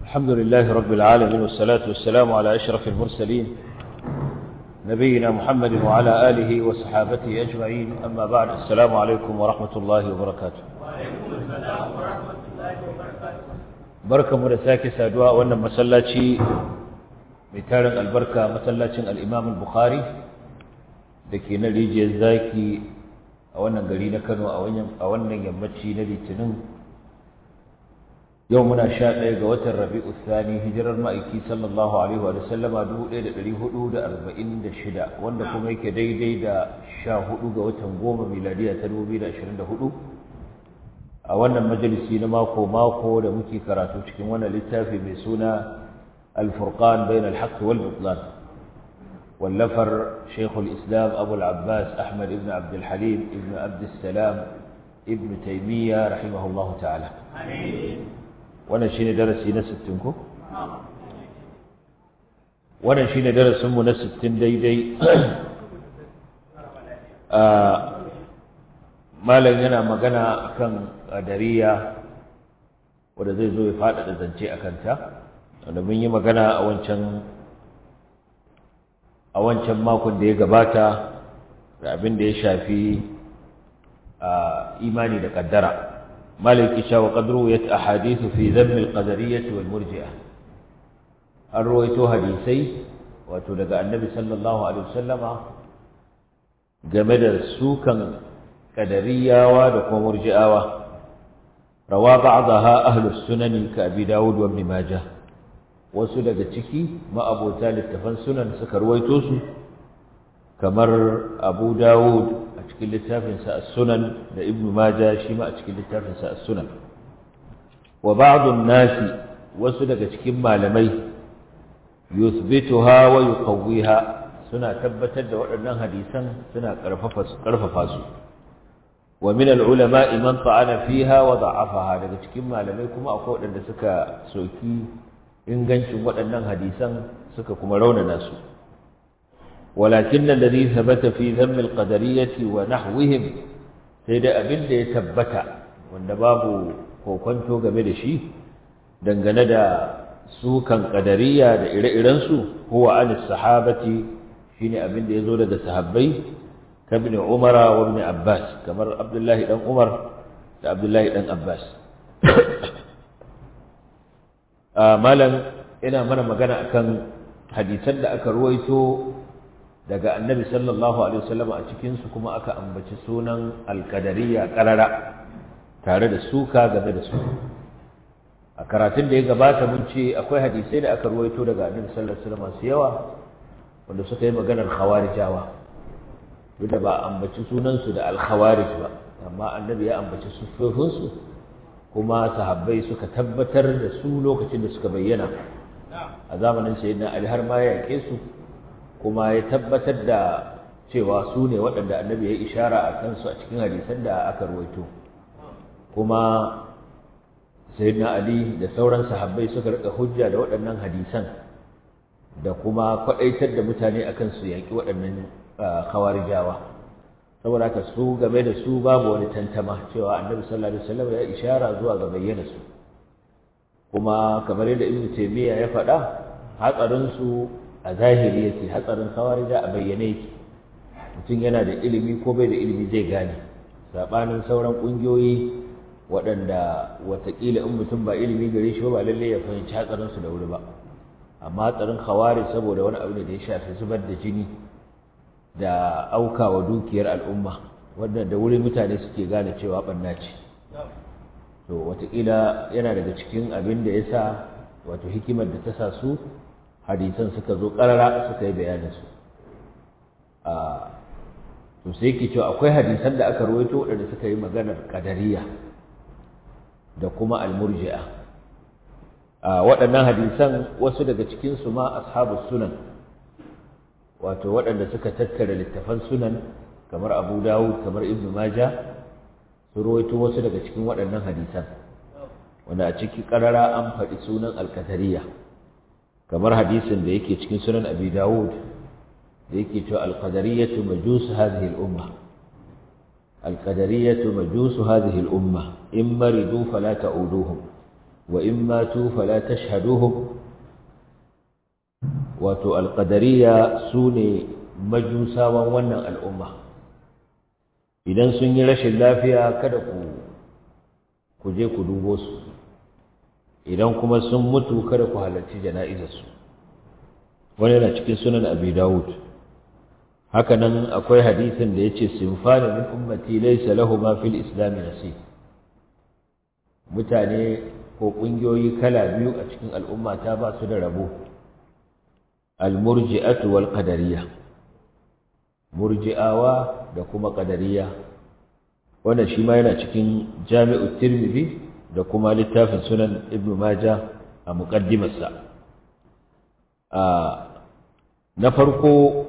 الحمد لله رب العالمين والصلاة والسلام على أشرف المرسلين نبينا محمد وعلى آله وصحابته أجمعين أما بعد السلام عليكم ورحمة الله وبركاته. وعليكم السلام ورحمة الله وبركاته. بركة مرساكي سادواء وأن مسلاتي ميتارن البركة مسلاتي الإمام البخاري لكي نليجي الزاكي أولا قلينا كانوا أولا يمتشي نلي تنم يومنا شاء قوة الربيع الثاني هجر المائكي صلى الله عليه وسلم أدو إلى الهدود 46 وأنكم هيك دي دا شاهدوا قوة قوم ميلادية تنوبي دا 24 أولا مجلسين ماكو لمكي كراتو تشكين وانا للتافي بسونا الفرقان بين الحق والبطلان واللفر شيخ الإسلام أبو العباس أحمد ابن عبد الحليم ابن عبد السلام ابن تيمية رحمه الله تعالى. آمين. wannan shine darasi na 60 ko wannan shine darasin mu na 60 daidai malam yana magana akan qadariya wanda zai zo ya fada da zance akan ta wanda mun yi magana a wancan makon da ya gabata da abin da ya shafi imani da kaddara مالك شاء وقد رويت أحاديث في ذم القدرية والمرجئة الرويت حديثي وتلقى النبي صلى الله عليه وسلم جمد سوكا قدرية ودقوا مرجئة روى بعضها أهل السنن كأبي داود وابن ماجه وسلق تشكي ما أبو ثالث تفن سنن سكر رويتوس كمر أبو داود cikin littafin sa as-sunan da ibnu majah shi ma a cikin littafin sa as-sunan wa ba'dun nasi wasu daga cikin malamai yuthbituha wa yuqawwiha suna tabbatar da waɗannan hadisan suna karfafa su wa min al-ulama man ta'ana fiha wa da'afaha daga cikin malamai kuma akwai waɗanda suka soki ingancin waɗannan hadisan suka kuma raunana su ولكن الذي ثبت في ذم القدرية ونحوهم سيدا أبن دي تبتا والنباب كوكونتو قبل شيء دنغندا سوكا قدرية إلى هو عن الصحابة شين أبن دي زولد صحابي كابن عمر وابن عباس كمر عبد الله بن عمر وعبد الله بن عباس مالا إنا من مغانا أكن حديثا أكا رويتو daga annabi sallallahu alaihi wasallam a cikin su kuma aka ambaci sunan al-qadariyya qarara tare da suka game da su a karatun da ya gabata mun ce akwai hadisai da aka ruwaito daga annabi sallallahu alaihi wasallam su yawa wanda suka yi maganar khawarijawa duk da ba ambaci sunan su da al-khawarij ba amma annabi ya ambaci sufufin su kuma sahabbai suka tabbatar da su lokacin da suka bayyana a zamanin sayyidina Ali har ma ya yake su kuma ya tabbatar da cewa su ne waɗanda annabi ya yi ishara a kansu a cikin hadisan da aka ruwaito kuma sayyidina Ali da sauran sahabbai suka rika hujja da waɗannan hadisan da kuma kwaɗaitar da mutane akan su yaƙi waɗannan khawarijawa saboda haka su game da su babu wani tantama cewa annabi sallallahu alaihi wasallam ya ishara zuwa ga bayyana su kuma kamar yadda Ibn Taymiyyah ya faɗa hatsarin su a zahiri yake hatsarin khawarija a bayyane yake mutum yana da ilimi ko bai da ilimi zai gane sabanin sauran kungiyoyi waɗanda watakila in mutum ba ilimi gare shi ba lalle ya fahimci hatsarin su da wuri ba amma hatsarin khawarij saboda wani abu ne da ya shafi zubar da jini da aukawa dukiyar al'umma wanda da wuri mutane suke gane cewa banna ce to watakila yana daga cikin abin da ya sa wato hikimar da ta sa su hadisan suka zo karara suka yi bayanin su to sai yake cewa akwai hadisan da aka rawaito wadanda suka yi maganar qadariyya da kuma al-murji'a waɗannan hadisan wasu daga cikin su ma ashabus sunan wato waɗanda suka tattara littafan sunan kamar Abu Dawud kamar Ibn Majah su rawaito wasu daga cikin waɗannan hadisan wanda a ciki karara an faɗi sunan al-qadariyya kamar hadisin da yake cikin sunan Abi Dawud da yake cewa al-qadariyatu majus hadhihi al-umma al-qadariyatu majus hadhihi al-umma in maridu fala ta'uduhum wa in matu fala tashhaduhum wato alqadariya sune majusawan wannan al'umma idan sun yi rashin lafiya kada ku je ku dubo su idan kuma sun mutu kada ku halarci jana'izarsu wani yana cikin sunan abi dawud haka nan akwai hadisin da yace sinfani min ummati laysa lahumu fil islam nasib mutane ko kungiyoyi kala biyu a cikin al'umma ta ba su da rabo al-murji'atu wal qadariyya murji'awa da kuma qadariyya wannan shi ma yana cikin jami'ut tirmidhi da kuma littafin sunan ibnu majah a muqaddimarsa na farko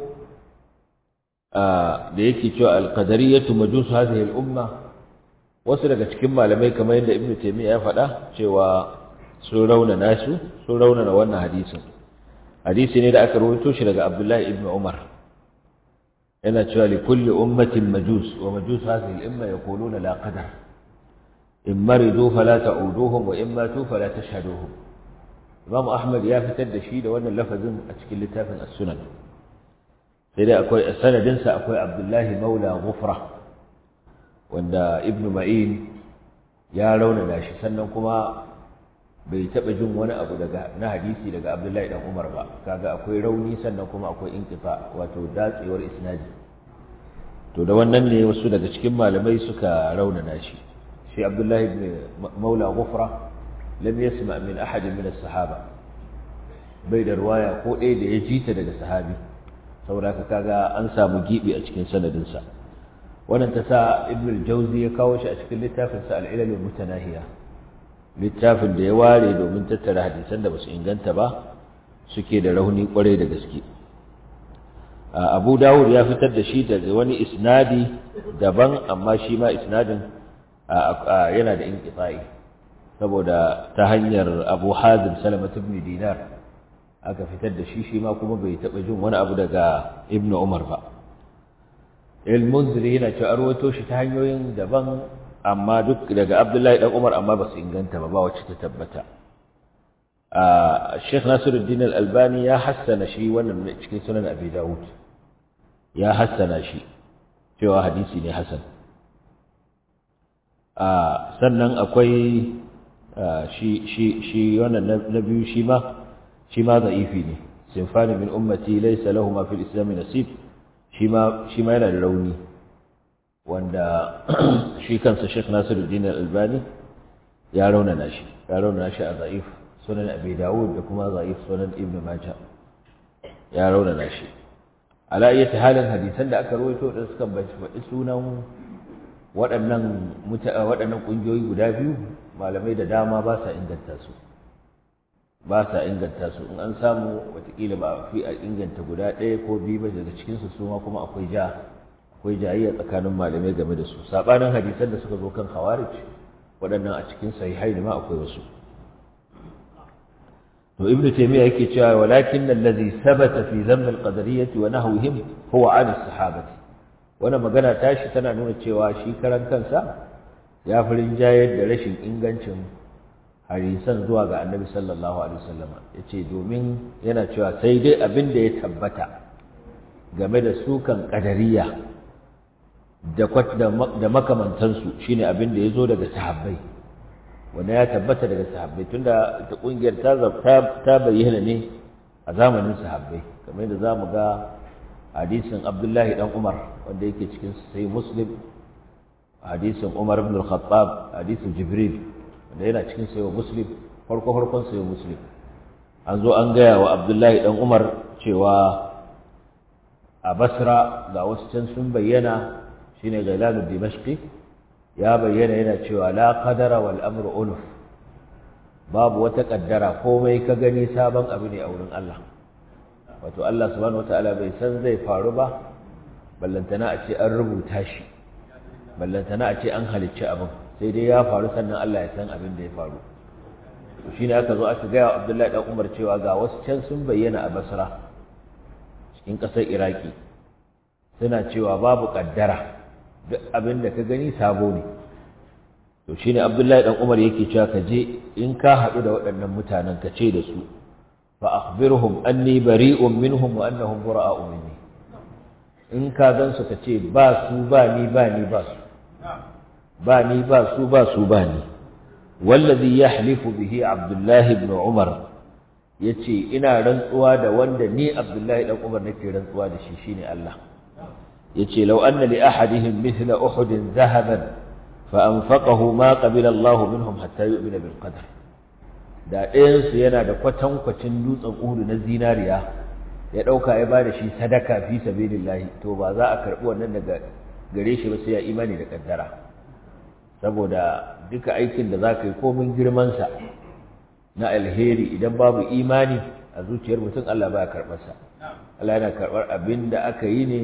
da yake cewa al-qadariyatu majus hadhihi al-umma wasu daga cikin malamai kamar yadda ibnu taymiya ya faɗa cewa sun raunana wannan hadisi ne da aka rawaito shi daga abdullahi ibn umar yana cewa li kulli ummatin majus wa majus hadhihi al-umma yaquluna la qadar in maridu fala ta'uduhum wa in matu fala tashhaduhum imam ahmad ya fitar da shi da wannan lafazin a cikin littafin as-sunan sai dai akwai sanadin sa akwai abdullahi maula ghufra wanda ibn ma'in ya raunana shi sannan kuma bai taɓa jin wani abu na hadisi daga abdullahi dan umar ba kaga akwai rauni sannan kuma akwai inqifa wato datsewar isnadi to da wannan ne wasu daga cikin malamai suka raunana shi abdullahi ibn maula ghufra lam yasma min ahad min as-sahaba bai da riwaya ko ɗaya da ya jita daga sahabi saboda kaga an samu gibi a cikin sanadin sa wannan ta sa ibn al-jawzi ya kawo shi a cikin littafin sa al-ilal al-mutanahiya littafin da ya ware domin tattara hadisan da basu inganta ba suke da rauni kwarai da gaske Abu Dawud ya fitar da shi daga wani isnadi daban amma shi ma isnadin yana da inqita'i saboda ta hanyar Abu Hazim Salamah ibn Dinar aka fitar da shi ma kuma bai taba jin wani abu daga Ibn Umar ba al-Munziri yana cewa arwato shi ta hanyoyin daban amma duk daga Abdullahi dan Umar amma ba su inganta ba wacce ta tabbata Sheikh Nasiruddin Al-Albani ya hassana shi wannan cikin sunan Abi Dawud ya hassana shi cewa hadisi ne hasan sannan akwai shi wannan na biyu shi ma da'ifi ne sinfani min ummati laysa lahum fil islam nasib shi ma yana da rauni wanda shi kansa Sheikh Nasiruddin Al-Albani ya raunana shi a da'if sunan Abi Dawud da kuma da'if sunan Ibn Majah ya raunana shi ala ayyati halin hadisan da aka rawaito da suka faɗi sunan waɗannan ƙungiyoyi guda biyu malamai da dama ba sa inganta su in an samu watakila ba a fi a inganta guda ɗaya ko biyu ba daga cikinsu su ma kuma akwai jayayya tsakanin malamai game da su saɓanin hadisan da suka zo kan khawarij waɗannan a cikin sahihai ne ma akwai wasu to ibnu taymiya yake cewa walakin allazi sabata fi dhamm al-qadariyyah wa nahwihim huwa 'an as-sahabati wannan magana tashi tana nuna cewa shi karan kansa ya furin jayar da rashin ingancin hadisan zuwa ga annabi sallallahu alaihi wasallam yace domin yana cewa sai dai abin da ya tabbata game da sukan qadariyya da makamantansu shine abin da yazo daga sahabbai wanda ya tabbata daga sahabbai tunda ta kungiyar ta bayyana ne a zamanin sahabbai kamar yadda zamu ga hadisin Abdullahi dan Umar wanda yake cikin sahih Muslim hadisin Umar ibn al-Khattab hadisin Jibril wanda yana cikin sahih Muslim farkon sahih Muslim an zo an gaya wa Abdullahi dan Umar cewa a Basra ga wasu can sun bayyana shine Gailan ad-Dimashqi ya bayyana yana cewa la qadara wal amru unuf babu wata kaddara komai ka gani sabon abu ne a wurin Allah wato Allah subhanahu wataala bai san zai faru ba ballantana a ce an rubuta shi ballantana a ce an halicci abin sai dai ya faru sannan Allah ya san abin da ya faru to shine aka zo aka ga Abdullahi dan Umar cewa ga wasu can sun bayyana a Basra cikin ƙasar Iraki suna cewa babu kaddara duk abin da ka gani sabo ne to shine Abdullahi dan Umar yake cewa ka je in ka haɗu da waɗannan mutanen ka ce da su fa akhbirhum anni bari'un minhum wa annahum bura'u minni, in ka gan su ka ce ba su ba ni ba ni ba su, ba ni ba su ba su ba ni. wallazi yahlifu bihi Abdullahi ibn Umar, yace ina rantsuwa da wanda ni Abdullahi dan Umar nake rantsuwa da shi shine Allah. yace law anna li ahadihim mithla uhud dhahaban fa anfaqahu ma qabila Allah minhum hatta yu'mina bil qadar, da ɗayan su yana da kwatankwacin dutsen Uhud na zinariya ya dauka ya bada shi sadaka fi sabilillah, to ba za a karbi wannan daga gare shi ba sai ya imani da kaddara. saboda duka aikin da zaka yi komin girman sa na alheri idan babu imani a zuciyar mutum, Allah baya karbar sa. Allah yana karbar abinda aka yi ne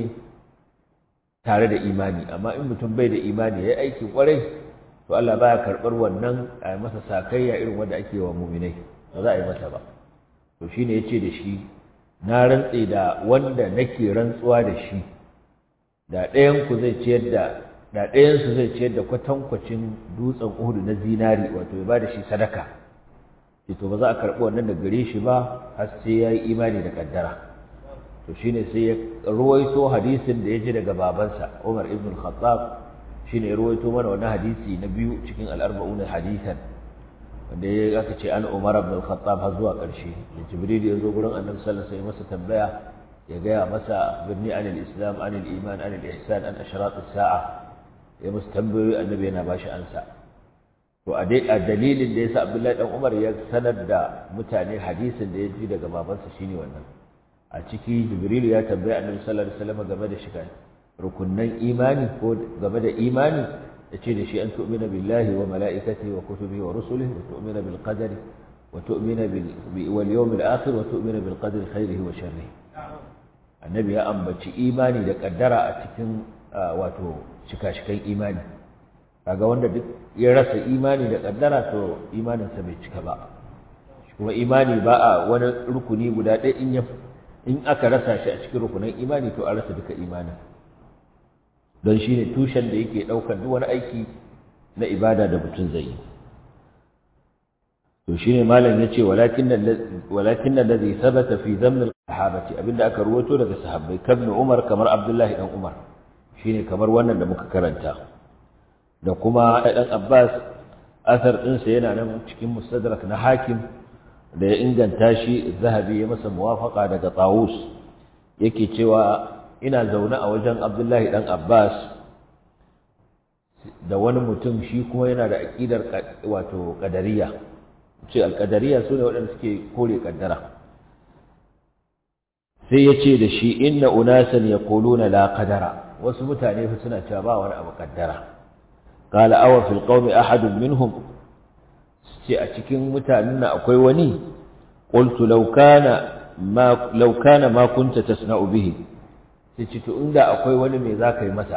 tare da imani, amma in mutum bai da imani yayi aikin kwarai, to Allah baya karbar wannan a masa sakayya irin wanda ake wa mu'minai, ba za a yi masa ba. to shine yace da shi na rantse da wanda nake rantsuwa da shi, da ɗayan ku zai ciyar da ɗayan su zai ciyar da kwatankwacin dutsen Uhud na zinari, wato ya bada shi sadaka, to ba za a karbi wannan da gare shi ba har sai yayi imani da kaddara. to shine sai ya ruwaito hadisin da ya ji daga babansa Umar ibn al-Khattab, shine ya ruwaito mana wannan hadisi na biyu cikin al-arba'un hadisan, wanda ya aka ce an Umar ibn al-Khattab har zuwa ƙarshe. da Jibril ya zo gurin Annabi sallallahu alaihi wasallam masa tambaya, ya gaya masa birni anil islam anil iman anil ihsan an ashrat as-sa'a, ya musu tambayoyi, Annabi yana bashi ansa. to a dalilin da yasa Abdullahi dan Umar ya sanar da mutane hadisin da ya ji daga babansa shine wannan. a ciki Jibril ya tambaye Annabi sallallahu alaihi wasallam game da shiga rukunnan imani ko game da imani, yace da shi an tu'mina billahi wa malaikatihi wa kutubihi wa rusulihi wa tu'mina bil qadari wa tu'mina wal yawmil akhir wa tu'mina bil qadri khairihi wa sharrihi. Annabi ya ambaci imani da kaddara a cikin wato shika-shikan imani. kaga wanda duk ya rasa imani da kaddara to imaninsa bai cika ba. kuma imani ba a wani rukuni guda ɗaya in aka rasa shi a cikin rukunan imani to an rasa duka imanin, don shi ne tushen da yake ɗaukar duk wani aiki na ibada da mutum zai yi. to shi ne malam ya ce walakin alladhi thabata fi dhamm al-sahabati, abinda aka ruwato daga sahabbai kabn Umar kamar Abdullahi dan Umar, shine kamar wannan da muka karanta, da kuma dan Abbas asar ɗinsa yana nan cikin Mustadrak na Hakim da ya inganta shi. Zahabi ya masa muwafaqa daga Tawus, yake cewa ina zaune a wajen Abdullahi dan Abbas da wani mutum shi kuma yana da aqidar wato qadariyya, ce al-qadariyya sune waɗanda suke kore kaddara. sai ya ce da shi inna unasan yaquluna la qadara, wasu mutane suna cewa ba wani abu kaddara. qala aw fil qaumi ahadun minhum, ce a cikin mutanen nan akwai wani. qultu law kana ma kunta tasna'u bihi, sai ce to inda akwai wani me zaka yi masa.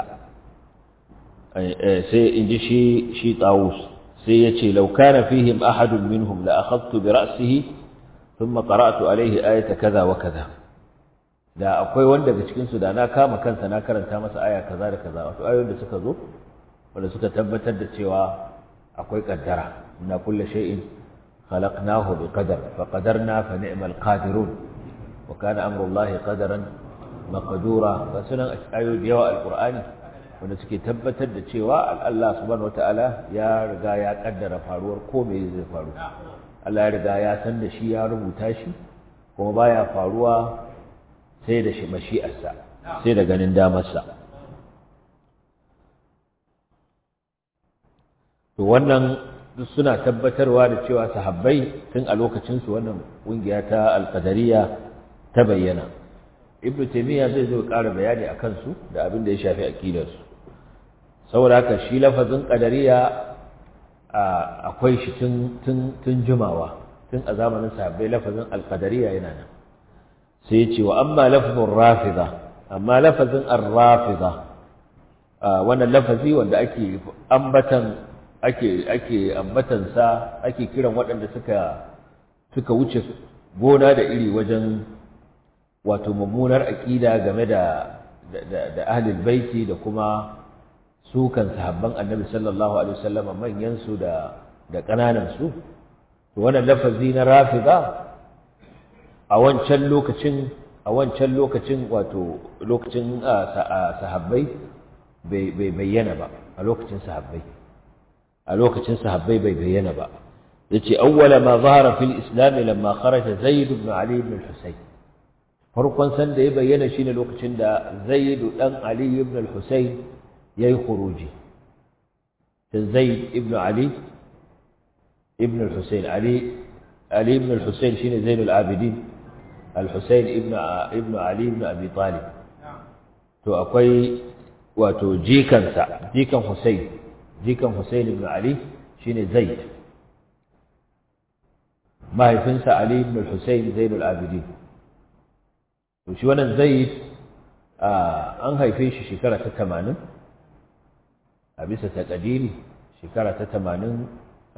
sai inji shi Tawus sai yace law kana fihim ahadun minhum la akhadtu bi ra'sihi thumma qara'tu alayhi ayata kaza wa kaza, da akwai wanda daga cikin su da na kama kansa na karanta masa aya kaza da kaza, wato ayoyin da suka zo wanda suka tabbatar da cewa akwai kaddara. inna kulla shay'in khalaqnahu biqadar fa qadarna fa ni'mal qadirun wa kana amru Allahi qadaran maqdura. ga sunan ayoyi da yawa alqur'ani wanda suke tabbatar da cewa Allah subhanahu wataala ya riga ya kaddara faruwar ko me zai faru. Allah ya riga ya san da shi, ya rubuta shi, kuma baya faruwa sai da shi mashi'arsa, sai da ganin damarsa. to wannan duk suna tabbatarwa da cewa sahabbai tun a lokacin su wannan kungiya ta al-qadariyya ta bayyana. Ibn Taymiyyah zai zo ƙara bayani akan su da abin da ya shafi aqidar su. saboda haka shi lafazin qadariyya akwai shi tun jimawa, tun a zamanin sahabbai lafazin al-qadariyya yana nan. sai ya ce wa amma lafzun rafida, amma lafazin ar-rafida wannan lafazi wanda ake ambatan sa, ake kiran waɗanda suka wuce gona da iri wajen wato mummunar aqida game da ahlul baiti da kuma sukan sahabban annabi sallallahu alaihi wasallam manyan su da kananan su to wannan lafazi na rafida a wancan lokacin wato lokacin sahabbai bai bayyana ba a lokacin sahabbai bai bayyana ba yace awwala ma zahara fil islam lamma kharaja zaid ibn ali ibn al-husayn farkon san da ya bayyana shine lokacin da zaid dan ali ibn al-husayn yayi khuruji zaid ibn ali ibn al-husayn ali ibn al-husayn shine zainul abidin al-husayn ibn ali ibn abi talib to akwai wato jikan husayn ibn ali shine zaid mahaifinsa ali ibn al-husayn zainul abidin to shi wannan zaid an haife shi shekara ta 80 a bisa taqdiri shekara ta 80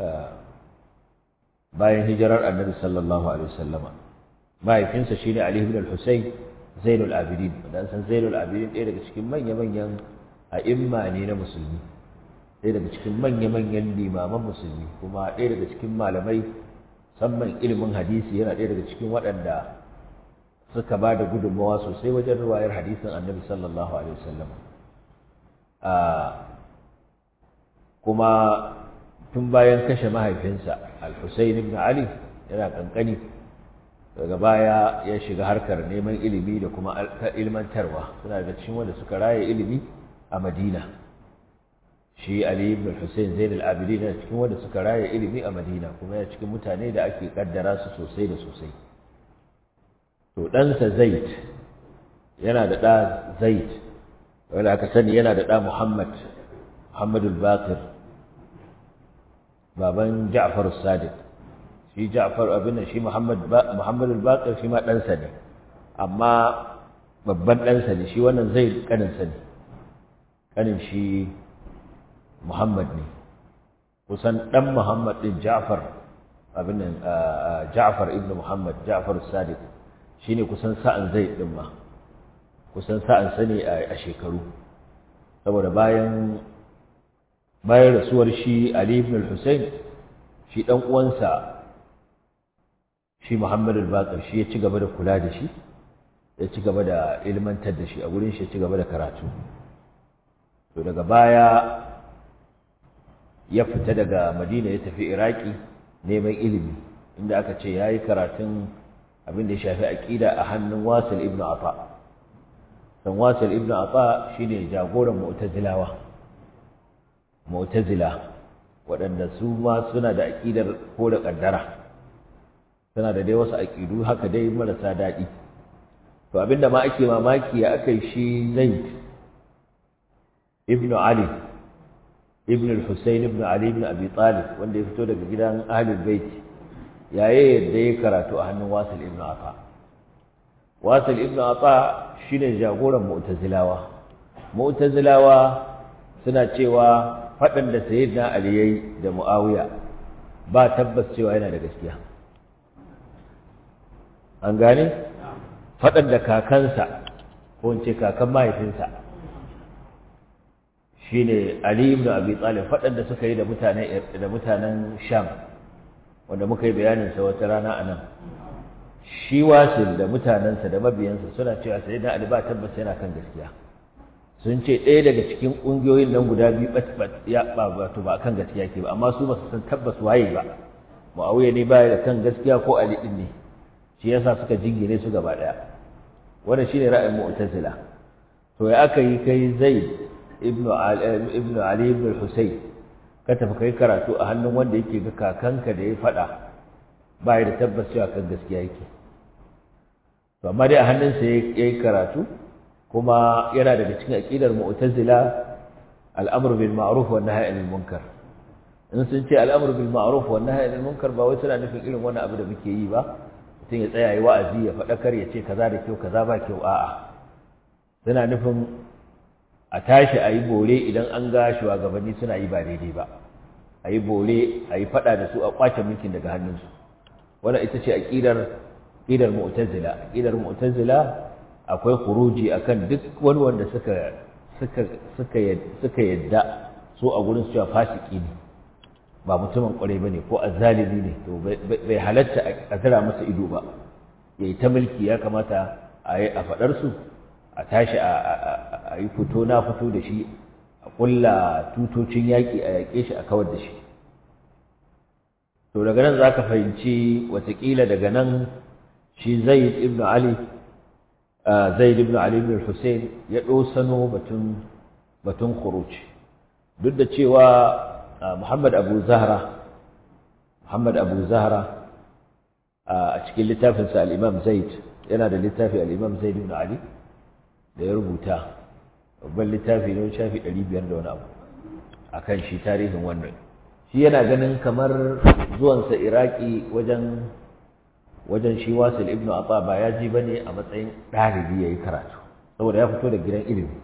bayan hijirar annabi sallallahu alaihi wasallama mahaifinsa shine ali ibn al-husayn zainul abidin dan san zainul abidin ɗaya daga cikin manya-manyan a'imma ne na musulmi ɗaya daga cikin manya-manyan limaman musulmi kuma ɗaya daga cikin malamai musamman ilimin hadisi yana ɗaya daga cikin waɗanda suka ba da gudunmawa sosai wajen ruwayar hadisin annabi sallallahu alaihi wasallam kuma tun bayan kashe mahaifinsa al-Husayn ibn Ali yana kankani daga baya ya shiga harkar neman ilimi da kuma ilmantarwa suna daga cikin wanda suka raye ilimi a Madina shi Ali ibn Husayn Zain al-Abidin yana cikin wanda suka raye ilimi a Madina kuma yana cikin mutane da ake kaddara su sosai da sosai to ɗansa Zaid yana da ɗa Zaid wanda aka sani yana da ɗa Muhammadul Baqir baban Ja'far as-Sadiq shi Ja'far abin shi Muhammadul Baqir shi ma ɗansa ne amma babban ɗansa ne shi wannan Zaid kaninsa ne kanin shi Muhammad ne kusan ɗan Muhammad ɗin Ja'far abin nan Ja'far ibn Muhammad Ja'far as-Sadiq shine kusan sa'an Zaid din ma kusan sa'an sa ne a shekaru saboda bayan rasuwar shi Ali ibn al-Husayn shi dan uwansa shi Muhammad al-Baqir shi ya ci gaba da kula da shi ya ci gaba da ilmantar da shi a gurin shi ya ci gaba da karatu to daga baya ya fita daga Madina ya tafi Iraki neman ilimi inda aka ce yayi karatun abin da ya shafi aqida a hannun Wasil ibn Ata dan Wasil ibn Ata shine jagoran Mu'tazila waɗanda su ma suna da aqidar ko da kaddara suna da dai wasu aqidu haka dai marasa daɗi to abinda ma ake mamaki ya akai shi Zaid ibn Ali ibn al-Husayn ibn Ali ibn Abi Talib wanda ya fito daga gidan Ahlul Bait yayin da ya karatu a hannun Wasil ibn Ata Wasil ibn Ata shine jagoran Mu'tazilawa suna cewa fadan da Sayyidina Ali yayi da Muawiya ba tabbas cewa yana da gaskiya an gane fadan da kakansa ko in ce kakan mahaifinsa shine Ali ibn Abi Talib fadan da suka yi da mutanen Sham wanda muka yi bayanin sa wata rana anan shi Wasil da mutanansa da mabiyansa suna cewa Sayyidina Ali ba tabbas yana kan gaskiya sun ce ɗaya daga cikin ƙungiyoyin nan guda biyu ya wato ba kan gaskiya ke ba amma su ba su san tabbas waye ba Muawiya ne baya da kan gaskiya ko Ali din ne shi yasa suka jingire su gaba daya wannan shine ra'ayin Mu'tazila to ya aka yi kai Zaid ibn Ali ibn al-Husayn ka tafi kai karatu a hannun wanda yake ga kakanka da ya fada ba da tabbas cewa kan gaskiya yake to amma dai a hannunsa yayi karatu kuma yana daga cikin aqidar Mu'tazila al-amru bil ma'ruf wan nahyi anil munkar in sun ce al-amru bil ma'ruf wan nahyi anil munkar ba wai suna nufin irin wannan abu da muke yi ba mutum ya tsaya yi wa'azi ya faɗakar ya ce kaza da kyau kaza ba kyau a'a suna nufin a tashi a yi bore idan an ga shugabanni suna yi ba daidai ba a yi bore a yi faɗa da su a ƙwace mulkin daga hannunsu wannan ita ce aƙidar Mu'tazila aƙidar Mu'tazila akwai khuruji akan duk wani wanda suka suka yadda so a gurin su cewa fasiki ne ba mutumin kwarai bane ko azzalimi ne to bai halatta a tara masa ido ba yayi ta mulki. Ya kamata a fadar su a tashi a yi fito na fito da shi, a kulla tutocin yaki a yake shi a kawar da shi. to daga nan zaka fahimci watakila daga nan shi Zaid ibn Ali ibn Hussein ya dosano batun khuruj, duk da cewa Muhammad Abu Zahra a cikin littafinsa al-Imam Zaid, yana da littafi al-Imam Zaid ibn Ali da ya rubuta, babban littafi ne, shafi 500 da wani abu akan shi tarihin wannan. Shi yana ganin kamar zuwansa Iraki wajen shi Wasil ibn Ata ba ya ji bane a matsayin ɗalibi yayi karatu, saboda ya fito da gidan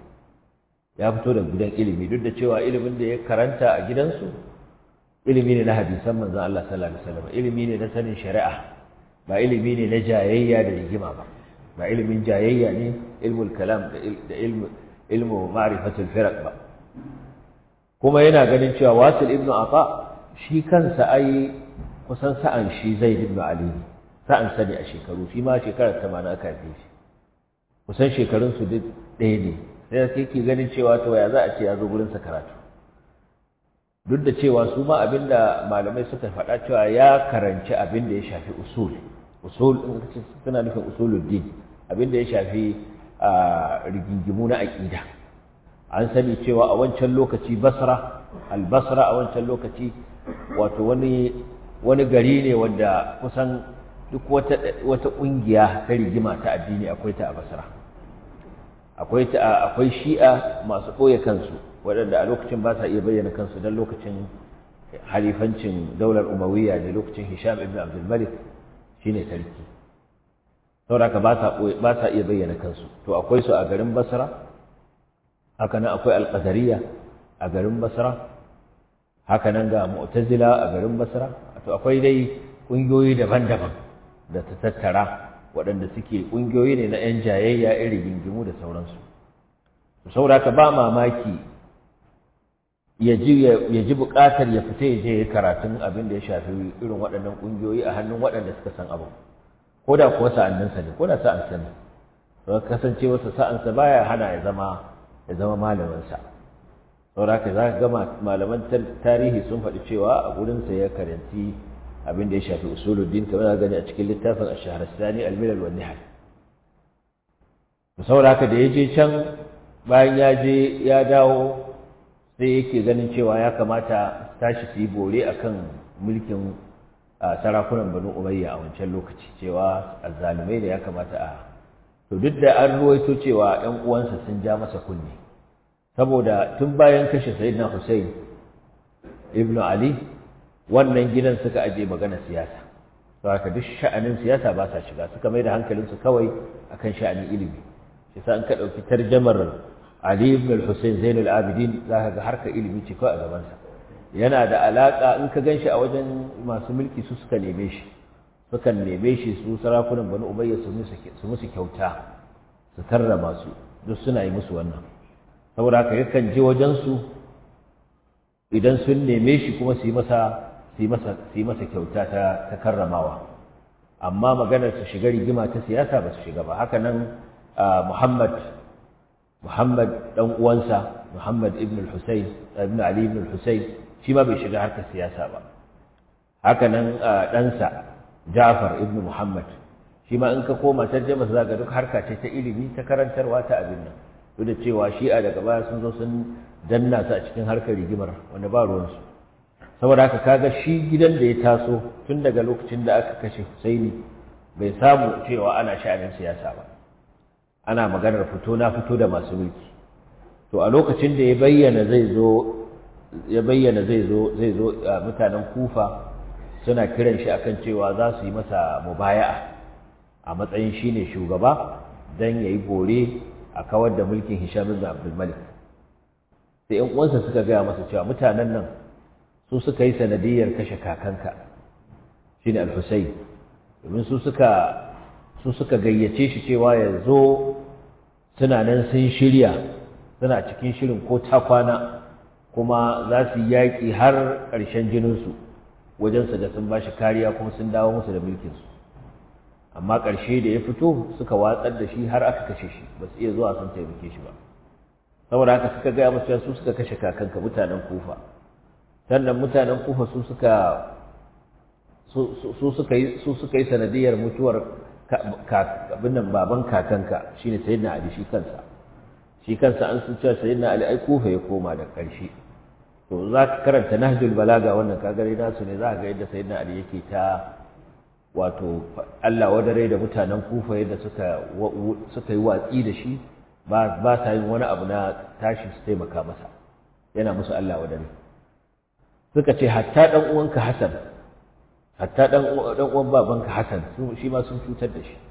ilimi, duk da cewa ilimin da ya karanta a gidansu ilimi ne na hadisan manzon Allah sallallahu alaihi wasallam, ilimi ne na sanin shari'a, ba ilimi ne na jayayya da rigima ba ilimin jayayya ne, ilmul kalam da ilmu ma'rifatul firaq ba. Kuma yana ganin cewa Wasil ibn Ata shi kansa ai kusan sa'an shi Zaid ibn Ali, sa'an sani a shekaru, shi ma shekarar 80 aka haife shi, kusan shekarun su duk ɗaya ne. Sai yake ganin cewa to ya za a ce ya zo gurin sa karatu, duk da cewa su ma abinda malamai suka faɗa cewa ya karanci abinda ya shafi usul suna nufin usuluddin, abinda ya shafi rigingimu na aqida. An sani cewa a wancan lokaci al-Basra a wancan lokaci wato wani gari ne wanda kusan duk wata kungiya ta rigima ta addini akwai ta a Basra. Akwai Shi'a masu ɓoye kansu waɗanda a lokacin ba sa iya bayyana kansu, don lokacin halifancin daular Umayya ne, lokacin Hisham ibn Abdul Malik shine sarki, saboda haka ba sa iya bayyana kansu. To akwai su a garin Basra, haka nan akwai al-Qadariyya a garin Basra, haka nan ga Mu'tazila a garin Basra. To akwai dai ƙungiyoyi daban-daban da ta tattara, waɗanda suke ƙungiyoyi ne na 'yan jayayya, irin rigingimu da sauransu. Saboda haka ba mamaki ya ji buƙatar ya fita ya je ya karatun abin da ya shafi irin waɗannan ƙungiyoyi a hannun waɗanda suka san abu, ko da kuwa sa'anninsa ne, ko da sa'ansa ne. Don kasance wasu sa'ansa baya hana ya zama malaminsa. Saboda haka za ka ga malaman tarihi sun faɗi cewa a gurinsa ya karanci abin da ya shafi usuluddin, kamar gani a cikin littafin Ash-Shahrastani al-Milal wan Nihal. Saboda haka da ya je can, bayan ya dawo, sai yake ganin cewa ya kamata tashi su yi bore akan mulkin sarakunan Banu Umayya a wancan lokaci, cewa azzalumai da ya kamata to duk da an ruwaito cewa ƴan uwansa sun ja masa kunne, saboda tun bayan kashe Sayyidina Hussein ibn Ali, wannan gidan suka aje magana siyasa. To haka duk sha'anin siyasa ba sa shiga, suka mai da hankalinsu kawai akan sha'anin ilimi. Shi sa an ka ɗauki tarjamar Ali ibn al-Husayn Zainul Abidin, za ka ga harkar ilimi ce kawai a gabansa. Yana da alaƙa, in ka gan shi a wajen masu mulki su suka neme shi, su sarakunan Banu Umayya su musu kyauta, su karrama su, duk suna yi musu wannan. Saboda haka yakan je wajensu idan sun neme shi kuma su yi masa kyauta ta karramawa. Amma maganar su shiga rigima ta siyasa ba su shiga ba. Haka nan Muhammad dan uwansa, Muhammad ibn Ali ibn al-Husayn, shi ma bai shiga harkar siyasa ba. Haka nan ɗansa Ja'far ibn Muhammad, shi ma in ka koma tarjuma za ga duk harka ce ta ilimi, ta karantarwa, ta abin nan. Duk da cewa Shi'a daga baya sun zo sun danna su a cikin harkar rigimar wanda ba ruwansu. Saboda haka kaga shi gidan da ya taso tun daga lokacin da aka kashe Husaini bai samu cewa ana sha'anin siyasa ba, ana maganar fito na fito da masu mulki. To a lokacin da ya bayyana zai zo mutanen Kufa suna kiran shi akan cewa za su yi masa mubaya'a a matsayin shine shugaba dan yayi bore a kawar da mulkin Hisham ibn Abdul Malik. Sai ƴan uwansa suka gaya masa cewa mutanen nan su suka yi sanadiyar kashe kakanka shine Al-Husayn, domin su suka gayyace shi cewa ya zo, suna nan sun suna cikin shirin ko ta kwana kuma za su yi yaƙi har ƙarshen jininsu wajen su ga sun ba shi kariya kuma sun dawo musu da mulkinsu. Amma ƙarshe da ya fito suka watsar da shi har aka kashe shi, ba su iya zuwa sun taimake shi ba. Saboda haka suka gaya musu su suka kashe kakanka, mutanen Kufa. Sannan mutanen Kufa su suka yi sanadiyar mutuwar abin nan baban kakanka shine Sayyidina Ali shi kansa an sun cewa Sayyidina Ali ai Kufa ya koma da ƙarshe. To za ka karanta Nahjul Balaga wannan kagare nasu ne, za ka ga yadda Sayyidina Ali yake ta wato Allah wadare da mutanen Kufa yadda suka yi watsi da shi, ba sa yin wani abu na tashi su taimaka masa, yana musu Allah wadare. Suka ce hatta dan uwanka Hassan, hatta dan uwan babanka Hassan shi ma sun cutar da shi.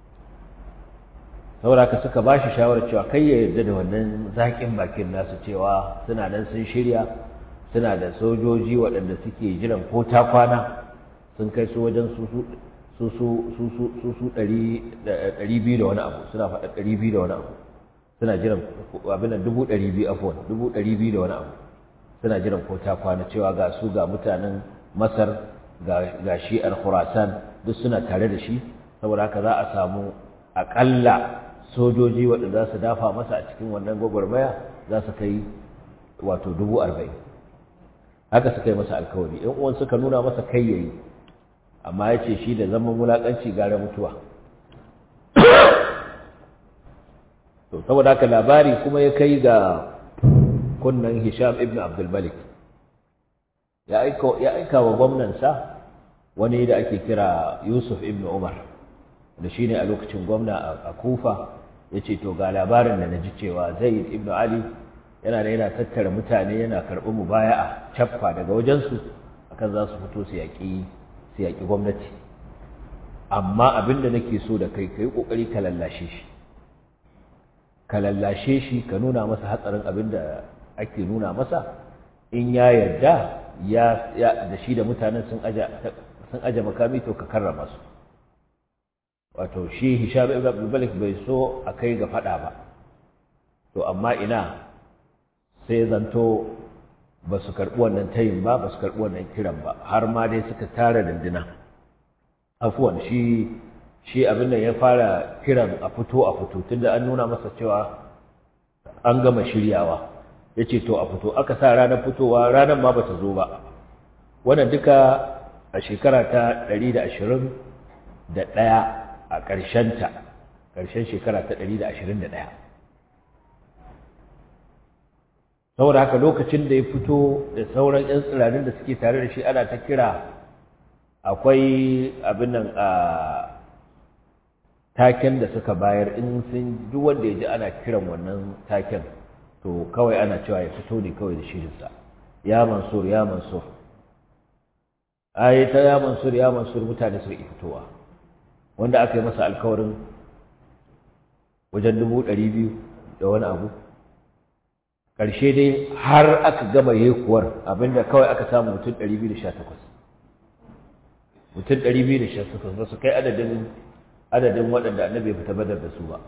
Saboda haka suka ba shi shawarar cewa kai ya yarda da wannan zaƙin bakin nasu cewa suna nan sun shirya, suna da sojoji waɗanda suke jiran ko ta kwana, sun kai su wajen su 200 da wani abu, suna faɗa 200 da wani abu, suna jiran abin nan 200 afwan 200 da wani abu, suna jiran ko ta kwana cewa ga su ga mutanen Masar ga shi'ar Khurasan duk suna tare da shi. Saboda haka za a samu aƙalla sojoji waɗanda za su dafa masa a cikin wannan gwagwarmaya za su kai wato 40,000. Haka suka yi masa alkawari. ‘Yan uwan suka nuna masa kai yayi, amma ya ce shi da zaman wulaƙanci gara mutuwa. To saboda haka labari kuma ya kai ga kunnan Hisham ibn Abdul Malik. Ya aika wa gwamnansa wani da ake kira Yusuf ibn Umar, da shi ne a lokacin gwamna a Kufa. Ya ce to ga labarin da na ji cewa Zaid ibn Ali yana tattara mutane, yana karɓi mubaya'a caffa daga wajensu akan za su fito su yaƙi gwamnati. Amma abin da nake so da kai yi ƙoƙari ka lallashe shi, ka nuna masa hatsarin abin da ake nuna masa. In ya yarda da shi da mutanen sun aje makami, to ka karrama su. Wato shi Hisham ibn Abdul Malik bai so a kai ga fada ba, to amma ina sai zanto ba su karɓi wannan tayin ba, ba su karɓi wannan kiran ba, har ma dai suka tara dindina. Afwan shi abin da ya fara kiran a fito tunda an nuna masa cewa an gama shiryawa, ya ce to a fito. Aka sa ranar fitowa, ranar ma ba ta zo ba. Wannan duka a shekara ta 121 a ƙarshen shekara ta 121. Saboda haka lokacin da ya fito da sauran 'yan tsiranin da suke tare da shi ana ta kira, akwai abin nan a taken da suka bayar, in sun duk wanda ya ji ana kiran wannan taken to kawai ana cewa ya fito ne kawai da shirinsa, ya Mansur ya Mansur. Ta ya Mansur ya Mansur mutane su yi fitowa, wanda aka yi masa alkawarin wajen 200,000 da wani abu. Ƙarshe dai har aka gama yekuwar, abinda kawai aka samu mutum 218. Mutum 218 ba su kai adadin waɗanda annabi ya fita Badar da su ba.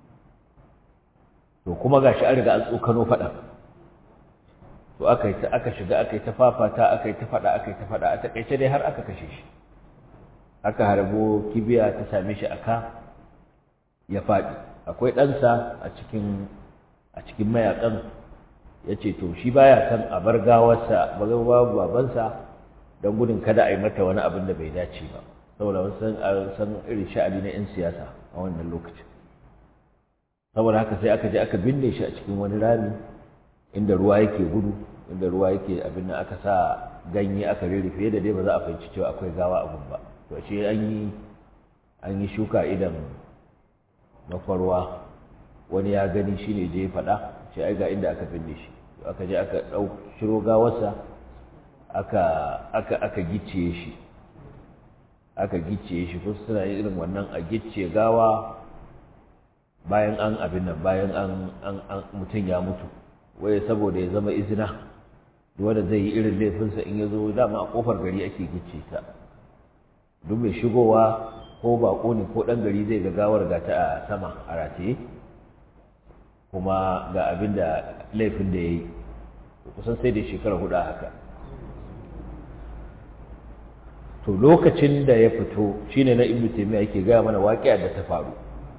To kuma gashi an riga an tsokano faɗa. To aka shiga aka yi ta fafata, aka yi ta faɗa, a taƙaice dai har aka kashe shi. Aka harbo kibiya ta same shi aka ya faɗi. Akwai ɗansa a cikin mayaƙan, ya ce to shi baya san a bar gawarsa babu babansa don gudun kada a yi mata wani abin da bai dace ba, saboda wasu san irin sha'ani na 'yan siyasa a wannan lokacin. Saboda haka sai aka je aka binne shi a cikin wani rami inda ruwa yake gudu, inda ruwa yake abin nan, aka sa ganye aka rurrufe da dai ba za a fahimci cewa akwai gawa a gun ba. To shi an yi shuka idan makwarwa, wani ya gani shi ne je ya faɗa, shi ai ga inda aka binne shi. Aka je aka shiro gawarsa aka gicciye shi, ko suna yin irin wannan a gicciye gawa bayan an abin nan, bayan an mutum ya mutu, waye saboda ya zama izina wanda zai yi irin laifinsa in ya zo. Dama a kofar gari ake gicce ta, duk mai shigowa ko bako ne ko ɗan gari zai ga gawar gata a sama a rataye, kuma ga abin da laifin da ya yi kusan sai da shekara 4 haka. to lokacin da ya fito shine na Ibn Taymiyyah yake gaya mana waƙiya da ta faru.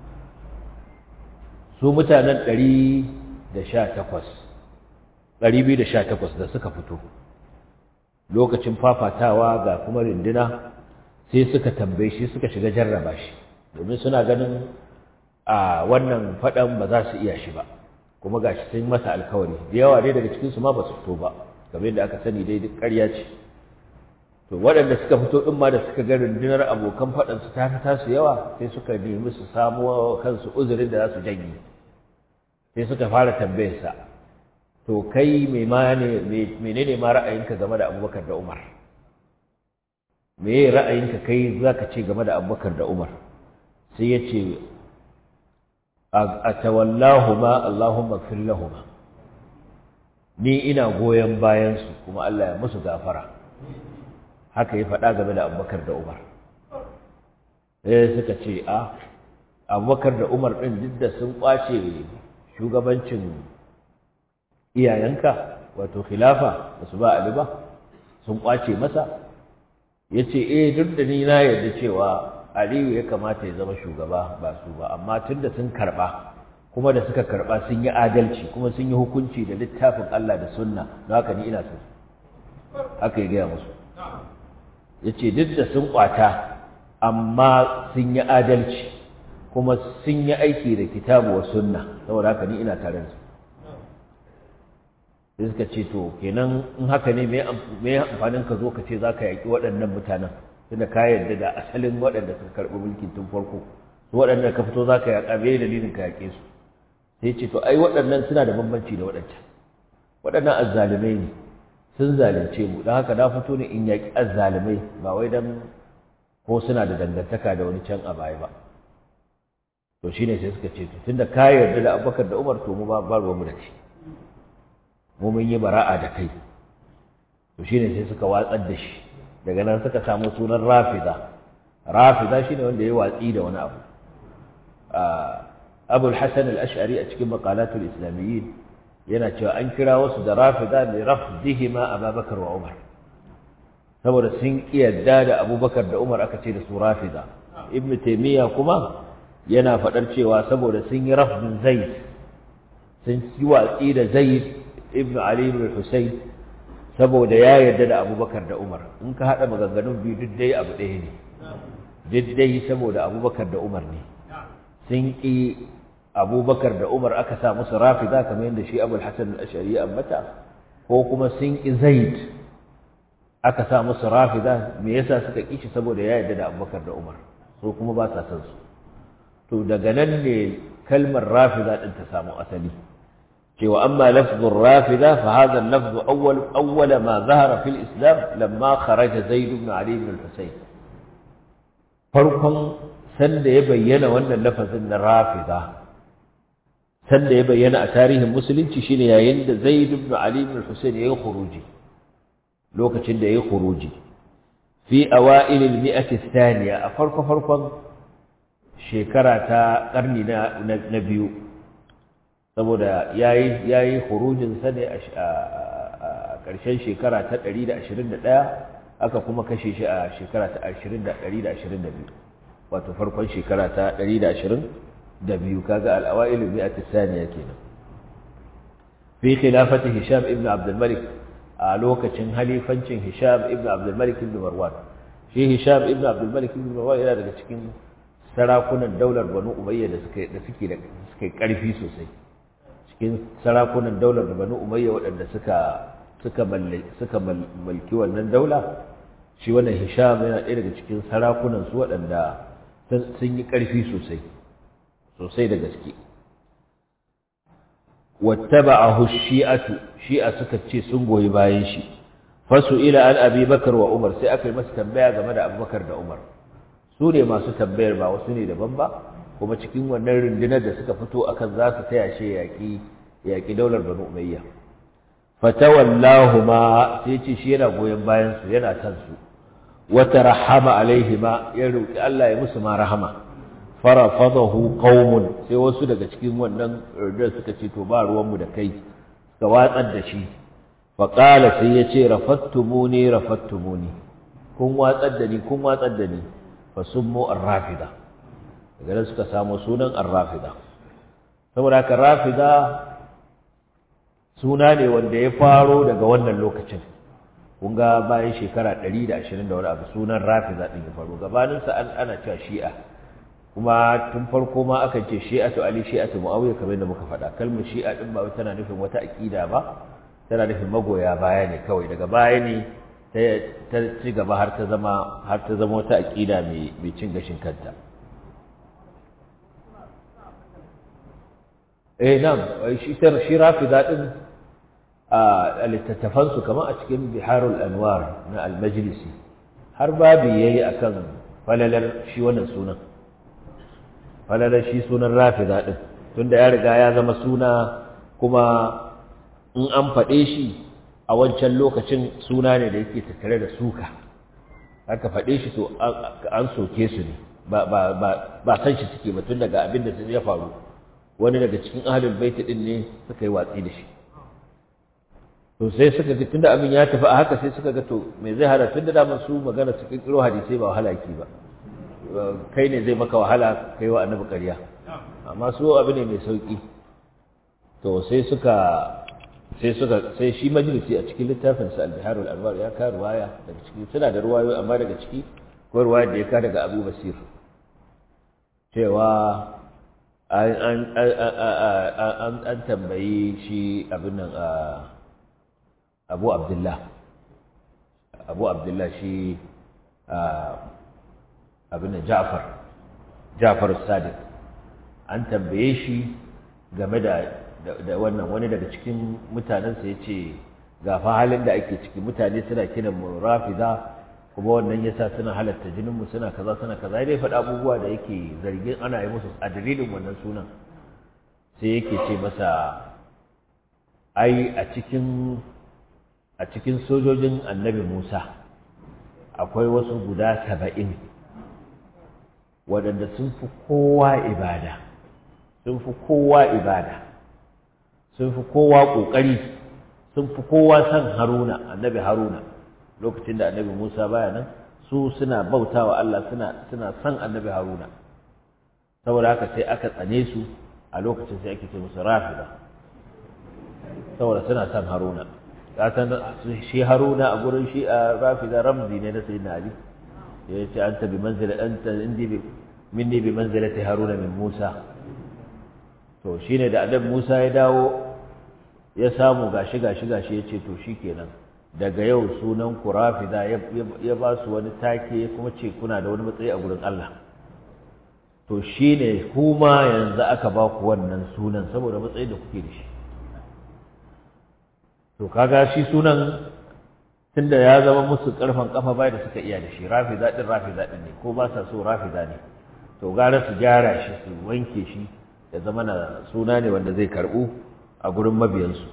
Su mutanen 218 da suka fito lokacin fafatawa ga kuma rinduna sai suka tambaye shi, suka shiga jarraba shi, domin suna ganin a wannan faɗan ba za su iya shi ba, kuma gashi sun masa alkawari da yawa dai daga cikinsu ma ba su fito ba, kamar yadda aka sani dai duk ƙarya ce. To waɗanda suka fito ɗin ma da suka ga rundunar abokan faɗansu ta fi tasu yawa sai suka nemi su samu kansu uzurin da za su janye, sai suka fara tambayarsa, to kai menene ma ra'ayinka game da Abubakar da Umar? Me ra'ayinka kai za ka ce game da Abubakar da Umar? Sai ya ce atawallahuma Allahumma ighfir lahuma, ni ina goyon bayansu kuma Allah ya musu gafara. Haka ya faɗa game da Abubakar da Umar. Sai suka ce Abubakar da Umar ɗin duk da sun ƙwace shugabancin iyayenka wato khilafa ba su ba Ali ba, sun ƙwace masa. Ya ce duk da ni na yarda cewa Aliyu ya kamata ya zama shugaba ba su ba, amma tun da sun karɓa kuma da suka karɓa sun yi adalci kuma sun yi hukunci da littafin Allah da sunna, don haka ni ina so. Haka ya gaya musu. Ya ce duk da sun ƙwata amma sun yi adalci kuma sun yi aiki da kitabu wa sunna, saboda haka ni ina tare da su. Sai suka ce to kenan in haka ne me amfanin ka zo ka ce za ka yaƙi waɗannan mutanen, tunda ka yarda da asalin waɗanda suka karɓi mulkin tun farko, su waɗanda ka fito za ka yaƙa, me dalilin ka yaƙe su? Sai ce to ai waɗannan suna da bambanci da waɗancan, waɗannan azzalumai ne, sun zalunce mu, don haka na fito ne in yaƙi azzalumai ba wai don ko suna da dangantaka da wani can a baya ba. To shine sai suka ce to tunda ka yarda da Abubakar da Umar to mu ba ruwanmu da shi, mu mun yi bara'a da kai. To shine sai suka watsar da shi, daga nan suka samu sunan Rafida. Rafida shine wanda ya watsi da wani abu. Abul Hasan al-Ash'ari a cikin maqalatul islamiyyin yana cewa an kira wasu da Rafida li rafdihima Abubakar wa Umar, saboda sun kiyarda da Abubakar da Umar aka ce da su Rafida. Ibn Taymiyyah kuma yana faɗar cewa saboda sun yi rafdin Zaid, sun yi watsi da Zaid ibn Ali ibn Husayn saboda ya yarda da Abubakar da Umar. In ka haɗa maganganun biyu duk dai abu ɗaya ne, duk dai saboda Abubakar da Umar ne. Sun ƙi Abubakar da Umar aka sa musu Rafida kamar yadda shi Abul Hasan al-Ash'ari ya ambata, ko kuma sun ƙi Zaid aka sa musu Rafida. Me yasa suka ƙi shi? Saboda ya yarda da Abubakar da Umar, so kuma ba sa san su. To daga nan ne kalmar Rafida din ta samu asali, cewa amma lafzur Rafida fa hadha al-lafz awwal ma zahara fil Islam lamma kharaja Zaid ibn Ali ibn al-Husayn. Farkon sanda ya bayyana wannan lafazin na Rafida, sanda ya bayyana a tarihin musulunci shine yayin da Zaid ibn Ali ibn al-Husayn yayi khuruji, lokacin da yayi khuruji fi awail al-mi'ah ath-thaniya, a farkon shekara ta karni na biyu, saboda yayi khurujin sa ne a ƙarshen shekara ta 121, aka kuma kashe shi a shekara ta 122, wato farkon shekara ta 122. kaga al-awail al-mi'ah ath-thaniya kenan. fi khilafati Hisham ibn Abd al-Malik, a lokacin halifancin Hisham ibn Abd al-Malik ibn Marwan. Shi Hisham ibn Abd al-Malik ibn Marwan yana daga cikin sarakunan daular Banu Umayya da suke karfi sosai, cikin sarakunan daular Banu Umayya waɗanda suka mulki wannan daula. Shi wannan Hisham yana ɗaya daga cikin sarakunan su waɗanda sun yi karfi sosai da gaske. wattaba'ahu shi'a suka ce sun goyi bayan shi. Fasu ila an Abi Bakar wa Umar, sai aka yi masa tambaya game da Abubakar da Umar. Su ne masu tambayar, ba wasu ne daban ba, kuma cikin wannan rundunar da suka fito akan za su taya shi yaƙi daular Banu Umayya. Fatawallahuma, sai ce shi yana goyon bayan su, yana san su. Wata rahama alaihima, ya roƙi Allah ya musu ma rahama. farafadahu qaumun sai wasu daga cikin wannan da suka ce to ba ruwanmu da kai suka watsar da shi fa qala sai yace rafattumuni kun watsar da ni fa summu ar-rafida daga nan suka samu sunan ar-rafida saboda haka rafida suna ne wanda ya faro daga wannan lokacin kun ga bayan shekara 120 da wani abu sunan rafida din ya faro gabanin sa ana cewa shi'a kuma tun farko ma aka ce shi'atu ali shi'atu muawiya kamar yadda muka faɗa kalmar shi'a din ba tana nufin wata aqida ba tana nufin magoya baya ne kawai daga baya ne ta ci gaba har ta zama wata aqida mai cin gashin kanta na'am shi rafida din a littattafan su kamar a cikin biharul anwar na al-majlisi har babu yayi akan falalar shi wannan sunan falalar shi sunan rafida din tunda ya riga ya zama suna kuma in an faɗe shi a wancan lokacin suna ne da yake tattare da suka aka faɗe shi to an soke su ne ba san shi suke ba tun daga abin da ya faru wani daga cikin ahlul bait din ne suka yi watsi da shi to sai suka ga tunda abin ya tafi a haka sai suka ga to me zai hada tunda da su magana su kirkiro hadisi ba wahala ki ba kai ne zai maka wahala kai wa annabi ƙarya amma su abu ne mai sauki to sai shi majalisi a cikin littafin sa al-bihar al-anwar ya ka ruwaya daga ciki suna da ruwayoyi amma daga ciki ko ruwaya da ya ka daga Abu Basir cewa an tambayi shi abin nan Abu Abdullah shi abin nan Ja'far Sadiq an tambaye shi game da wannan wani daga cikin mutanensa ya ce ga fa halin da ake ciki mutane suna kiran mu rafida kuma wannan yasa suna halatta jinin mu suna kaza dai faɗa abubuwa da yake zargin ana yi musu a dalilin wannan sunan sai yake ce masa ai a cikin sojojin annabi Musa akwai wasu guda 70 waɗanda sun fi kowa ibada sun fi kowa ƙoƙari sun fi kowa san annabi Haruna lokacin da annabi Musa baya nan su suna bautawa Allah suna san annabi Haruna saboda haka sai aka tsane su a lokacin sai ake ce musu rafida saboda suna san Haruna kasan shi Haruna a gurin shi a rafida ramzi ne na sayyidina Ali yace anta minni bi manzilati Haruna min Musa to shine da annabi Musa ya dawo ya samu gashi yace to shikenan daga yau sunan ku rafida ya ba su wani take kuma ce kuna da wani matsayi a gurin Allah to shine kuma yanzu aka ba ku wannan sunan saboda matsayin da kuke da shi to kaga shi sunan tunda ya zama musu karfan kafa bai da suka iya da shi rafida din ne ko ba sa so rafida ne to gara su gyara shi su wanke shi ya zama na suna ne wanda zai karbu a gurin mabiyansu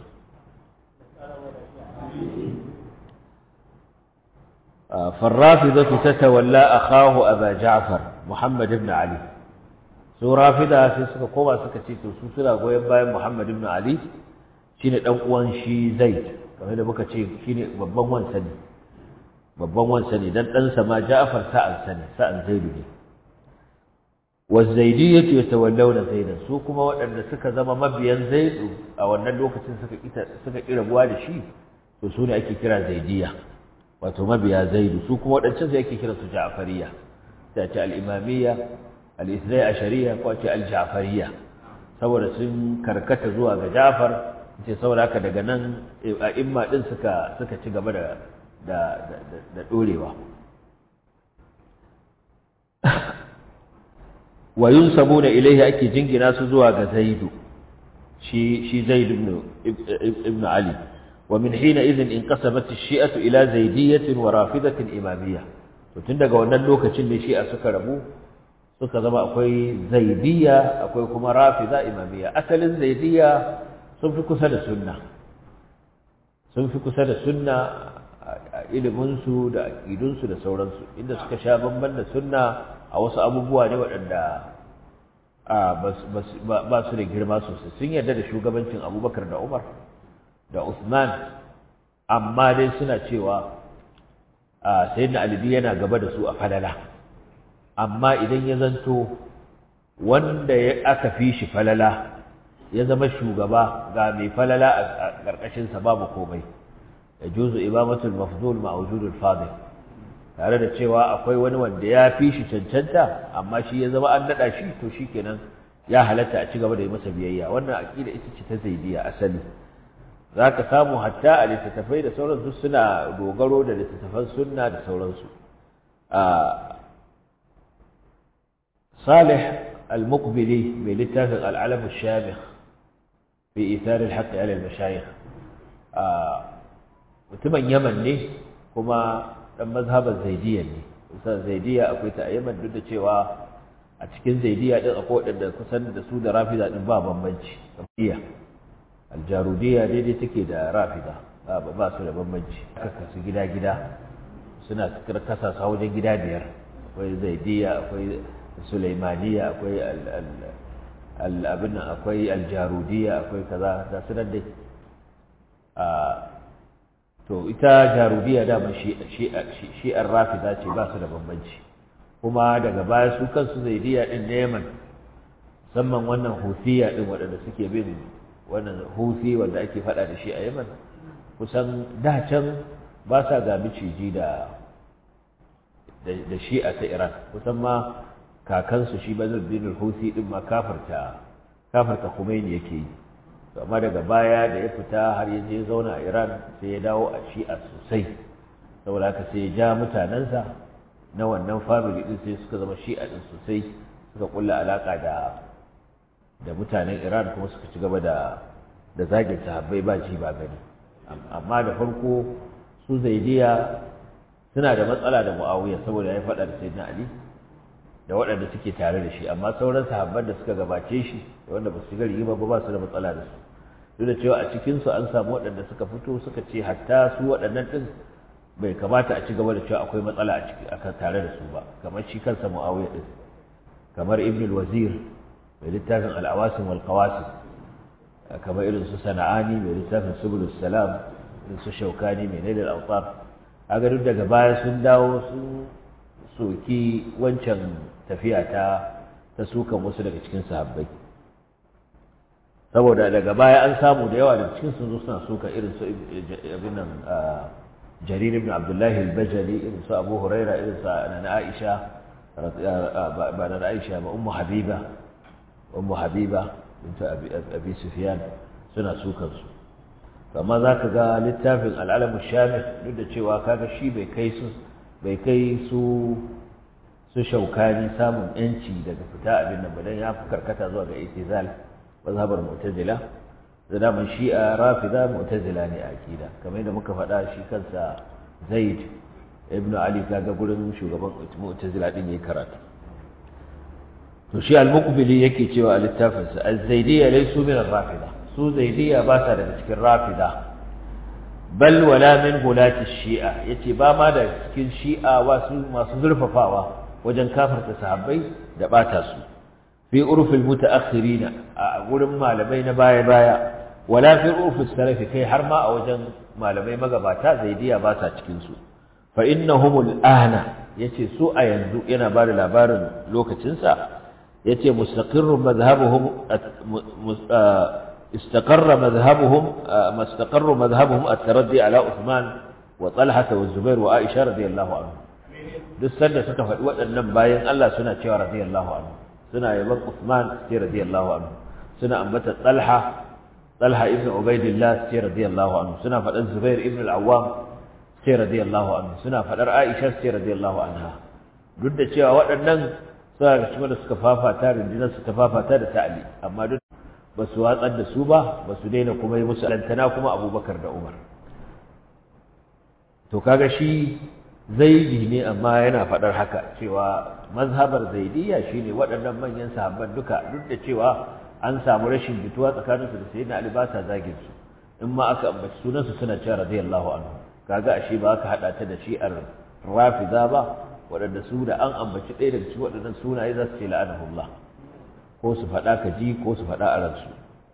فالرافضة تتولى أخاه أبا جعفر محمد بن علي سو رافضة suka koma suka ce to su suna goyen bayan Muhammad ibn Ali shine dan uwan shi Zaid kamar da muka ce shine babban wansa ne dan dan sa ma Ja'far sa'an Zaid ne والزيدية يتولون زيدا su kuma waɗanda suka zama mabiyan Zaid a wannan lokacin suka kirabuwa da shi to su ne ake kira Zaidiyya wato mabiya Zaid su kuma waɗancan sai ake kira su Ja'fariyya ta ce al-Imamiyya al-Ithnai Ashariyya ko ce al-Ja'fariyya saboda sun karkata zuwa ga Ja'far ce saboda haka daga nan a'imma din suka ci gaba da dorewa wa yunsabuna ilayhi ake jingina su zuwa ga Zaid shi Zaid ibn Ali wa min hina idhin inqasamat ash-shi'atu ila zaydiyyatin wa rafidatin imamiyya to tun daga wannan lokacin da shi'a suka rabu suka zama akwai zaidiyya akwai kuma rafida imamiyya asalin zaidiyya sun fi kusa da sunna a iliminsu da aƙidunsu da sauransu inda suka sha bamban da sunna a wasu abubuwa ne waɗanda ba su da girma sosai. Sun yarda da shugabancin Abubakar da Umar da Uthman, amma dai suna cewa sayyidina Ali yana gaba da su a falala. Amma idan ya zanto wanda aka fi shi falala ya zama shugaba ga mai falala a ƙarƙashinsa babu komai, ya juzu imamatul mafdul ma wujudul fadil, tare da cewa akwai wani wanda ya fi shi cancanta amma shi ya zama an naɗa shi, to shi kenan ya halatta a ci gaba da yi masa biyayya. Wannan aƙida ita ce ta zaidiya asali. za ka samu hatta a littattafai da sauransu suna dogaro da littattafan sunna da sauransu. Salih al-Muqbili mai littafin al'alamu shamikh fi itharin haƙƙi alal mashayikh, mutumin Yaman ne kuma ɗan mazhabar Zaidiyya ne. Kusan Zaidiyya akwai ta a Yaman, duk da cewa a cikin Zaidiyya ɗin akwai waɗanda kusan da su da Rafida ɗin ba bambanci. Al-Jarudiyya daidai take da Rafida, ba su da bambanci. Aka kasu gida-gida, suna kasa sa wajen gida biyar. Akwai Zaidiyya, akwai Sulaimaniya, akwai akwai Al-Jarudiyya, akwai kaza da sunan dai. To ita Jarudiyya dama shi'ar Rafida ce, ba su da bambanci. Kuma daga baya su kansu Zaidiyya din na Yaman, musamman wannan Huthiya din waɗanda suke bin wannan Huthi wanda ake faɗa da shi a Yaman, kusan da can ba sa ga miciji da shi'a ta Iran. Kusan ma kakansu shi Badruddin al-Huthi din ma kafarta Khomeini yake yi. To amma daga baya da ya fita har ya je zauna a Iran, sai ya dawo a shi'a sosai, saboda haka sai ya ja mutanensa na wannan family din sai suka zama shi'a din sosai, suka kulla alaka da mutanen Iran, kuma suka ci gaba da zagin sahabbai ba ji ba gani. Amma da farko su Zaidiyya suna da matsala da Muawiya saboda ya faɗa da Sayyidina Ali da waɗanda suke tare da shi, amma sauran sahabban da suka gabace shi da wanda ba su shiga rigima ba su da matsala da su. Duk da cewa a cikinsu an samu waɗanda suka fito suka ce hatta su waɗannan ɗin bai kamata a ci gaba da cewa akwai matsala a ciki tare da su ba, kamar shi kansa Muawiya ɗin, kamar Ibn al-Wazir mai littafin al-Awasim wal Qawasim, kamar irin su Sana'ani mai littafin Subulus Salam, irin su Shaukani mai Nail al-Awtar. Kaga duk daga baya sun dawo sun soki wancan tafiya ta sukan wasu daga cikin sahabbai, saboda daga baya an samu da yawa daga cikin sun zo suna suka irin su ibn Jarir ibn Abdullah al-Bajali, irin su Abu Huraira, irin su Nana Aisha, ba Nana Aisha ba Ummu Habiba bint Abi Sufyan, suna sukan su. Amma zaka ga littafin al-Alam ash-Shamikh, duk da cewa kaga shi bai kai su Shaukani samun yanci daga fita abin nan ba, dan ya fi karkata zuwa ga itizal mazhabar Mu'tazila. Da daman Shi'a Rafida Mu'tazila ne a akida, kamar yadda muka faɗa shi kansa Zaid ibn Ali kaga gurin shugaban Mu'tazila din yayi karatu. To shi al-Muqbili yake cewa a littafinsa az-Zaidiyya laysu min ar-Rafida, su Zaidiyya ba sa daga cikin Rafida, bal wala min hulati shi'a, yace ba ma da cikin shi'a wasu masu zurfafawa wajen kafirta sahabbai da bata su. Fi urfil mutaakhirina, a gurin malamai na baya wala fi urfis salafi, kai har ma a wajen malamai magabata Zaidiyya ba sa cikin su. Fa innahum al-ahna, yace su a yanzu yana ba da labarin lokacin sa, yace mustaqirru madhhabuhum استقر مذهبهم التردي على عثمان وطلحة والزبير وعائشة رضي الله عنهم. duk sanda suka faɗi waɗannan bayan Allah suna cewa radiyallahu anhu, suna yaban Uthman sai radiyallahu anhu, suna ambata Talha ibn Ubaidillah sai radiyallahu anhu, suna faɗan Zubair ibn al-Awwam sai radiyallahu anhu, suna faɗar Aisha sai radiyallahu anha. Duk da cewa waɗannan suna da cikin da suka fafata rundunar su ta fafata da ta'ali, amma duk ba su watsar da su ba su daina kuma yi musu lantana kuma Abubakar da Umar. To kaga shi Zaidi ne, amma yana faɗar haka cewa mazhabar Zaidiyya shine waɗannan manyan sahabban duka, duk da cewa an samu rashin jituwa tsakaninsu da Sayyidina Ali ba sa zagin su, in ma aka ambaci sunansu suna cewa radiyallahu anhu. Kaga ashe ba aka haɗa ta da shi'ar Rafida ba, waɗanda su da an ambaci ɗaya daga cikin waɗannan sunaye za su ce la'anahullah, ko su faɗa ka ji ko su faɗa a ransu.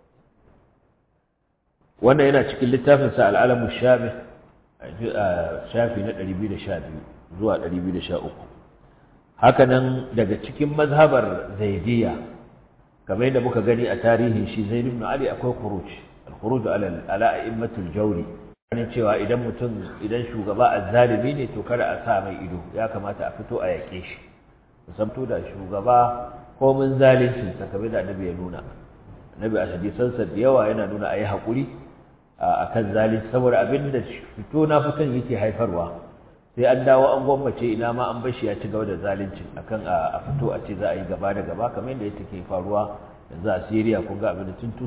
wannan yana cikin littafin sa al-alamu shamih shafi na 212 zuwa 213. haka nan daga cikin mazhabar zaidiyya kamar yadda muka gani a tarihin shi Zaid ibn Ali akwai al-khuruj ala a'immatul jawri ne cewa idan shugaba azzalimi ne to kada a sa mai ido, ya kamata a fito a yake shi, musamman da shugaba ko mun zalunci ta kamar da annabi ya nuna. Annabi a hadisansa da yawa yana nuna ayi hakuri akan zalunci, saboda abinda fito na fitan yake haifarwa sai an dawo an gwammace ina ma an bashi ya ci gaba da zalunci akan a fito a ce za a yi gaba da gaba kamar yadda yake faruwa yanzu a Syria. Kun ga abin da tun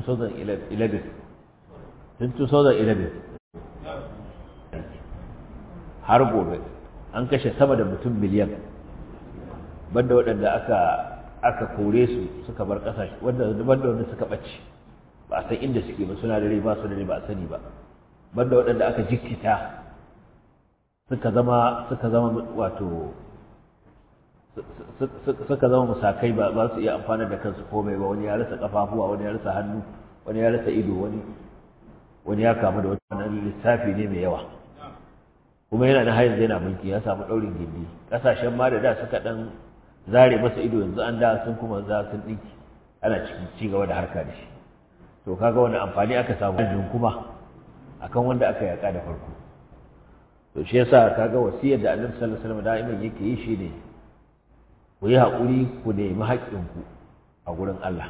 2011 har gobe an kashe sama da mutum miliyan, banda waɗanda aka kore su suka bar ƙasashe, banda wanda suka ɓace ba a san inda suke ba, suna da rai ba su da rai ba a sani ba, banda waɗanda aka jikkita suka zama wato suka zama musakai ba su iya amfana da kansu komai ba. Wani ya rasa kafafuwa, wani ya rasa hannu, wani ya rasa ido, wani ya kamu da wannan lissafi ne mai yawa, kuma yana na hayan yana mulki, ya samu daurin gindi. Kasashen ma da suka dan zare masa ido yanzu an da sun kuma sun dinki, ana cikin ci gaba da harka da shi. To kaga wani amfani aka samu ajin kuma akan wanda aka yaka da farko. To shi yasa kaga wasiyar da Annabi sallallahu alaihi wasallam da'iman yake yi shi ne ku yi haƙuri, ku nemi haƙƙinku a gurin Allah,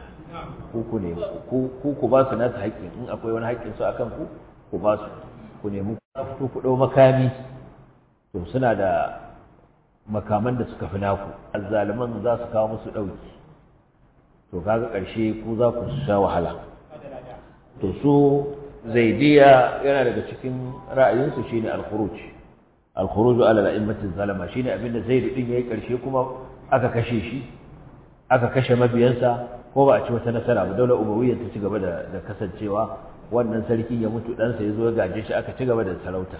ku ba su nasu haƙƙin, in akwai wani haƙƙin su akan ku ba su, ku nemi ku ɗau makami, to suna da makaman da suka fi naku, azzaliman za su kawo musu ɗauki, to kaga ƙarshe ku za ku sha wahala. To su zaidiya yana daga cikin ra'ayinsu shine al-khuruj ala al-a'immatin zalama, shine abinda Zaid din yayi ƙarshe kuma aka kashe shi, aka kashe mabiyansa, ko ba a ci wata nasara ba. Daular Umayyah ta ci gaba da kasancewa, wannan sarki ya mutu, ɗansa ya zo ya gaje shi, aka ci gaba da sarauta.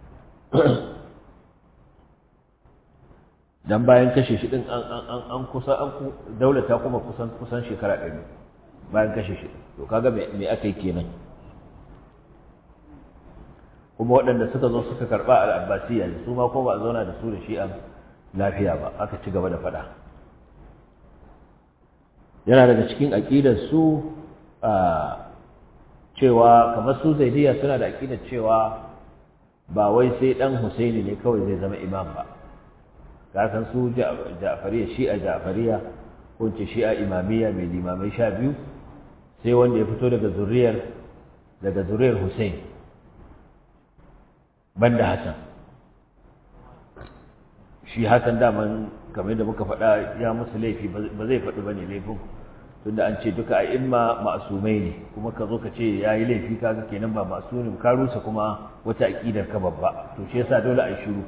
Dan bayan kashe shi din daular ta kuma kusan shekara 100 bayan kashe shi. To kaga me aka yi kenan? Kuma waɗanda suka zo suka karɓa al-Abbasiyya ne, su ma ko ba a zauna da su da shi'a lafiya ba, aka ci gaba da faɗa. Yana daga cikin aƙidar su cewa kamar su Zaidiyya suna da aƙidar cewa ba wai sai ɗan Husaini ne kawai zai zama imam ba. Ka san su Ja'fariyya, shi'a Ja'fariyya ko ce shi'a imamiyya mai limamai 12, sai wanda ya fito daga zuriyar Husain banda Hassan. Shi Hassan daman kamar da muka faɗa ya musu laifi, ba zai faɗi bane laifin, tunda an ce duka a'imma ma'sumai ne, kuma ka zo ka ce yayi laifi, kaga kenan ba ma'sumi, ka rusa kuma wata aqidar ka babba. To shi yasa dole a shiru,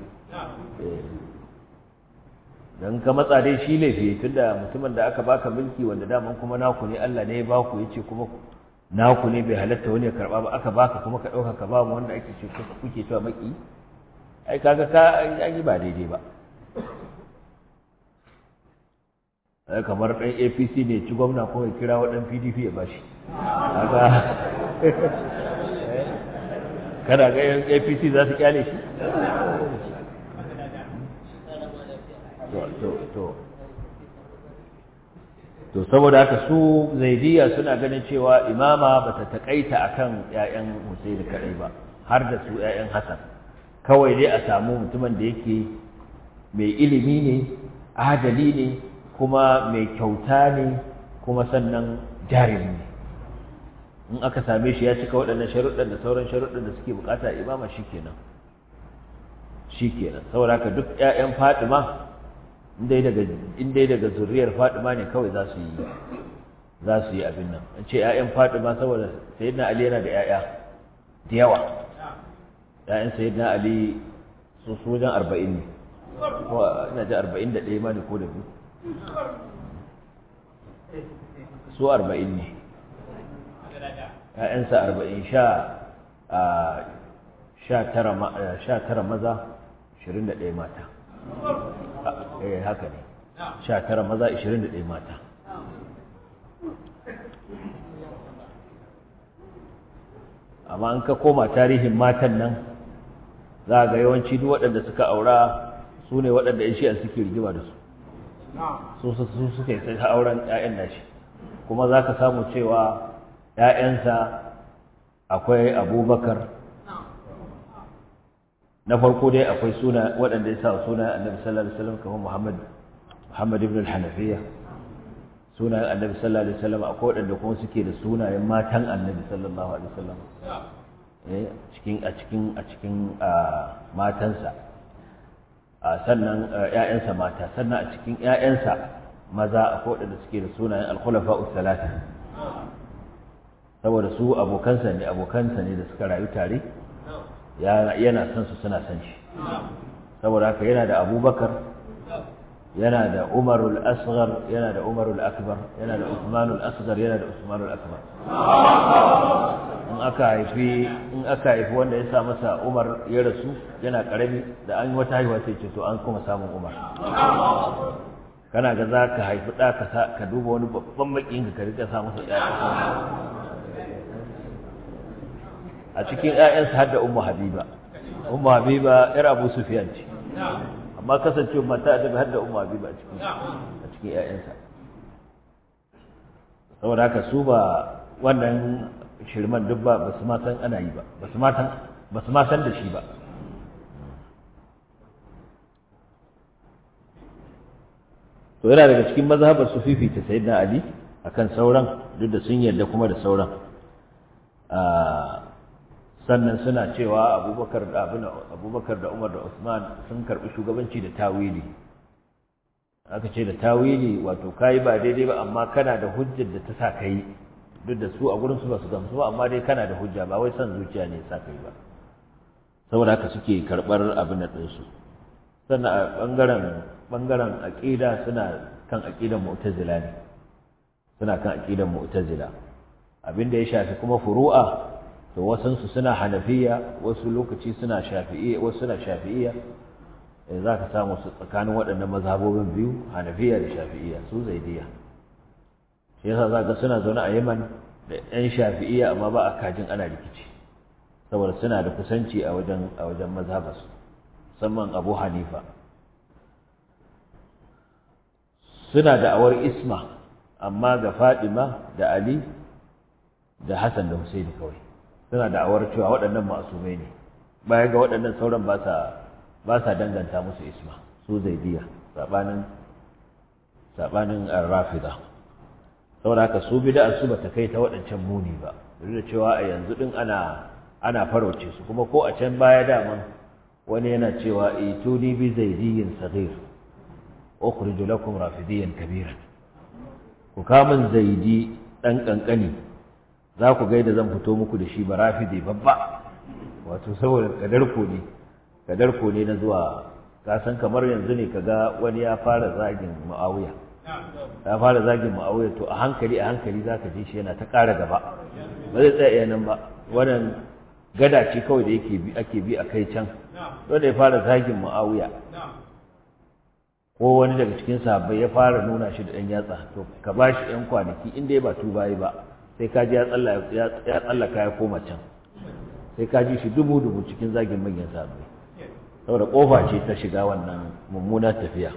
dan ka matsa dai shi laifi, tunda mutumin da aka baka mulki wanda daman kuma naku ne, Allah ne ya baku, yace kuma naku ne, bai halatta wani ya karba ba, aka baka kuma ka dauka ka ba mu wanda ake ce kuke cewa maki, ai kaga an yi ba daidai ba. Kamar ɗan APC ne ci gwamna ko ya kira wa ɗan PDP ya bashi, kaga kada ga yan APC za su kyale shi. To saboda haka su Zaidiyya suna ganin cewa imama bata takaita akan ƴaƴan Husaini kadai ba, har da su ƴaƴan Hassan. Kawai dai a samu mutumin da yake mai ilimi ne, adali ne, kuma mai kyauta ne, kuma sannan jarumi ne. In aka same shi ya cika waɗannan sharuɗan da sauran sharuɗan da suke bukata imama shikenan. Saboda haka duk ƴaƴan Fatima in dai daga zuriyar Fatima ne kawai za su yi abin nan. An ce ƴaƴan Fatima saboda Sayyidina Ali yana da ƴaƴa da yawa. ƴaƴan Sayyidina Ali su wajen 40 ne, ko ina ji 41 ma ne ko da biyu, su 40 ne, ƴaƴansa 40, 19 maza 21 mata. Haka ne, 19 maza 21 mata. amma an ka koma tarihin matan nan za ga yawanci duk waɗanda suka aura su ne waɗanda yan shi'a suke rigima da su su suka yi sai auren 'ya'yan nashi kuma za ka samu cewa 'ya'yansa akwai abubakar na farko dai akwai suna waɗanda ya sa suna annabi sallallahu alaihi wasallam kamar Muhammad ibn al-Hanafiya sunayen annabi sallallahu alaihi wasallam akwai waɗanda kuma suke da sunayen matan annabi sallallahu alaihi wasallam a cikin matansa sannan ƴaƴansa mata sannan a cikin ƴaƴansa maza akwai waɗanda suke da sunayen al-khulafa'u thalatha saboda su abokansa ne da suka rayu tare yana son su suna son shi saboda haka yana da Abubakar yana da Umarul Asghar yana da Umarul Akbar yana da Uthmanul Asghar yana da Uthmanul Akbar in aka haifi wanda ya sa masa Umar ya rasu yana karami da an yi wata haihuwa sai ce to an kuma samun Umar kana ga za ka haifi ɗa ka duba wani babban makin ka rika sa masa ɗaya a cikin ƴaƴansa har da Ummu Habiba ƴar Abu Sufyan ce amma kasancewa mata da har da Ummu Habiba a cikin ƴaƴansa saboda haka su ba wannan shirman duk ba su ma san ana yi ba ba su ma san da shi ba to yana daga cikin mazhabar su fifita sayyidina Ali akan sauran duk da sun yarda kuma da sauran sannan suna cewa Abubakar da Umar da Usman sun karbi shugabanci da tawili aka ce da tawili wato kai ba daidai ba amma kana da hujjar da ta sa kai duk da su a gurin su ba su gamsu ba amma dai kana da hujja ba wai son zuciya ne sa kai ba saboda haka suke karbar abin da din su sannan a bangaren aqida suna kan aqidan mu'tazila ne suna kan aqidan mu'tazila abinda ya shafi kuma furu'a to wasansu suna hanafiya wasu lokaci suna shafi'iyya wasu suna shafi'iyya za ka samu su tsakanin waɗannan mazhabobin biyu hanafiya da shafi'iyya su zaidiya shi yasa za ka suna zaune a Yaman da ƴan shafi'iyya amma ba a kajin ana rikici saboda suna da kusanci a wajen mazhabarsu musamman Abu Hanifa suna da awar isma amma ga Fadima da Ali da Hassan da Husaini kawai suna da awar cewa waɗannan ma'asumai ne baya ga waɗannan sauran ba sa danganta musu isma su zaidiya sabanin rafida saboda haka su bid'a su bata kai ta waɗancan muni ba duk da cewa a yanzu din ana farauce su kuma ko a can baya daman wani yana cewa ituni bi zaidiyin saghir ukhriju lakum rafidiyan kabiran ku kamun zaidi dan kankani za ku ga yadda zan fito muku da shi ba rafidi babba wato saboda kadarko ne na zuwa ka san kamar yanzu ne kaga wani ya fara zagin Muawiya to a hankali zaka ji shi yana ta ƙara gaba ba zai tsaya nan ba wannan gada ce kawai da ake bi a kai can wanda ya fara zagin Muawiya ko wani daga cikin sahabbai ya fara nuna shi da ɗan yatsa to ka bashi ɗan kwanaki inda ba tuba yi ba sai ka ji ya tsallaka ya koma can sai ka ji shi dubu cikin zagin manyan sahabbai saboda kofa ce ta shiga wannan mummunar tafiya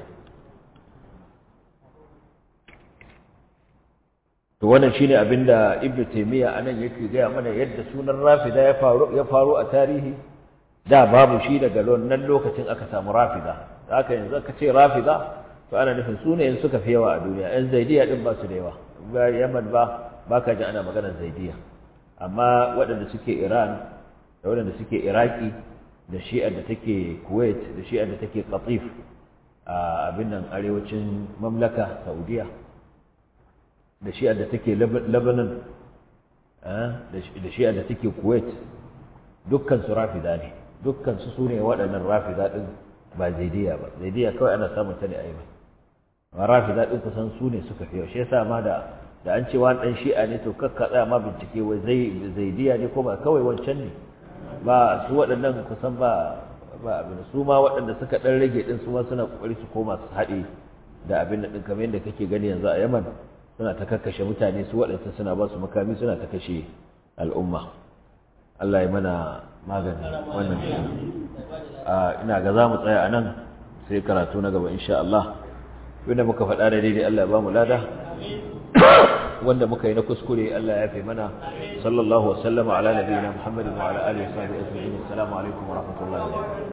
to wannan shine abinda Ibn Taymiyyah anan yake gaya mana yadda sunan Rafida ya faru a tarihi da babu shi daga wannan lokacin aka samu Rafida haka yanzu aka ce Rafida to ana nufin sunayen suka fi yawa a duniya yan Zaidiya din ba su da yawa ba Yaman ba ka ji ana maganar Zaidiya amma waɗanda suke Iran da waɗanda suke Iraki da shi'ar da take Kuwait da shi'ar da take Qatif a abin nan arewacin mamlaka Saudiya da shi'ar da take Lebanon da shi'ar da take Kuwait dukkan su Rafida ne dukkan su sune waɗannan Rafida din ba Zaidiya ba Zaidiya kawai ana samun ta ne a Yaman amma Rafida din kusan su ne suka fi yawa shi yasa ma da an ce wani dan shi'a ne to kakka tsaya ma bincike wai Zaidiya ne ko ba kawai wancan ne ba su waɗannan kusan ba abin su ma waɗanda suka ɗan rage ɗin su ma suna ƙoƙari su koma su haɗe da abin da ɗin kamar yadda kake gani yanzu a Yaman suna ta kakkashe mutane su waɗanda suna ba su makami suna ta kashe al'umma Allah ya mana magani wannan ina ga za mu tsaya a nan sai karatu na gaba insha Allah wanda muka faɗa da daidai Allah ya ba mu lada wanda muka yi na kuskure Allah ya fi mana sallallahu wasallama ala nabiyina Muhammadin wa ala alihi wa sahbihi ajma'in assalamu alaikum wa rahmatullahi wa barakatuh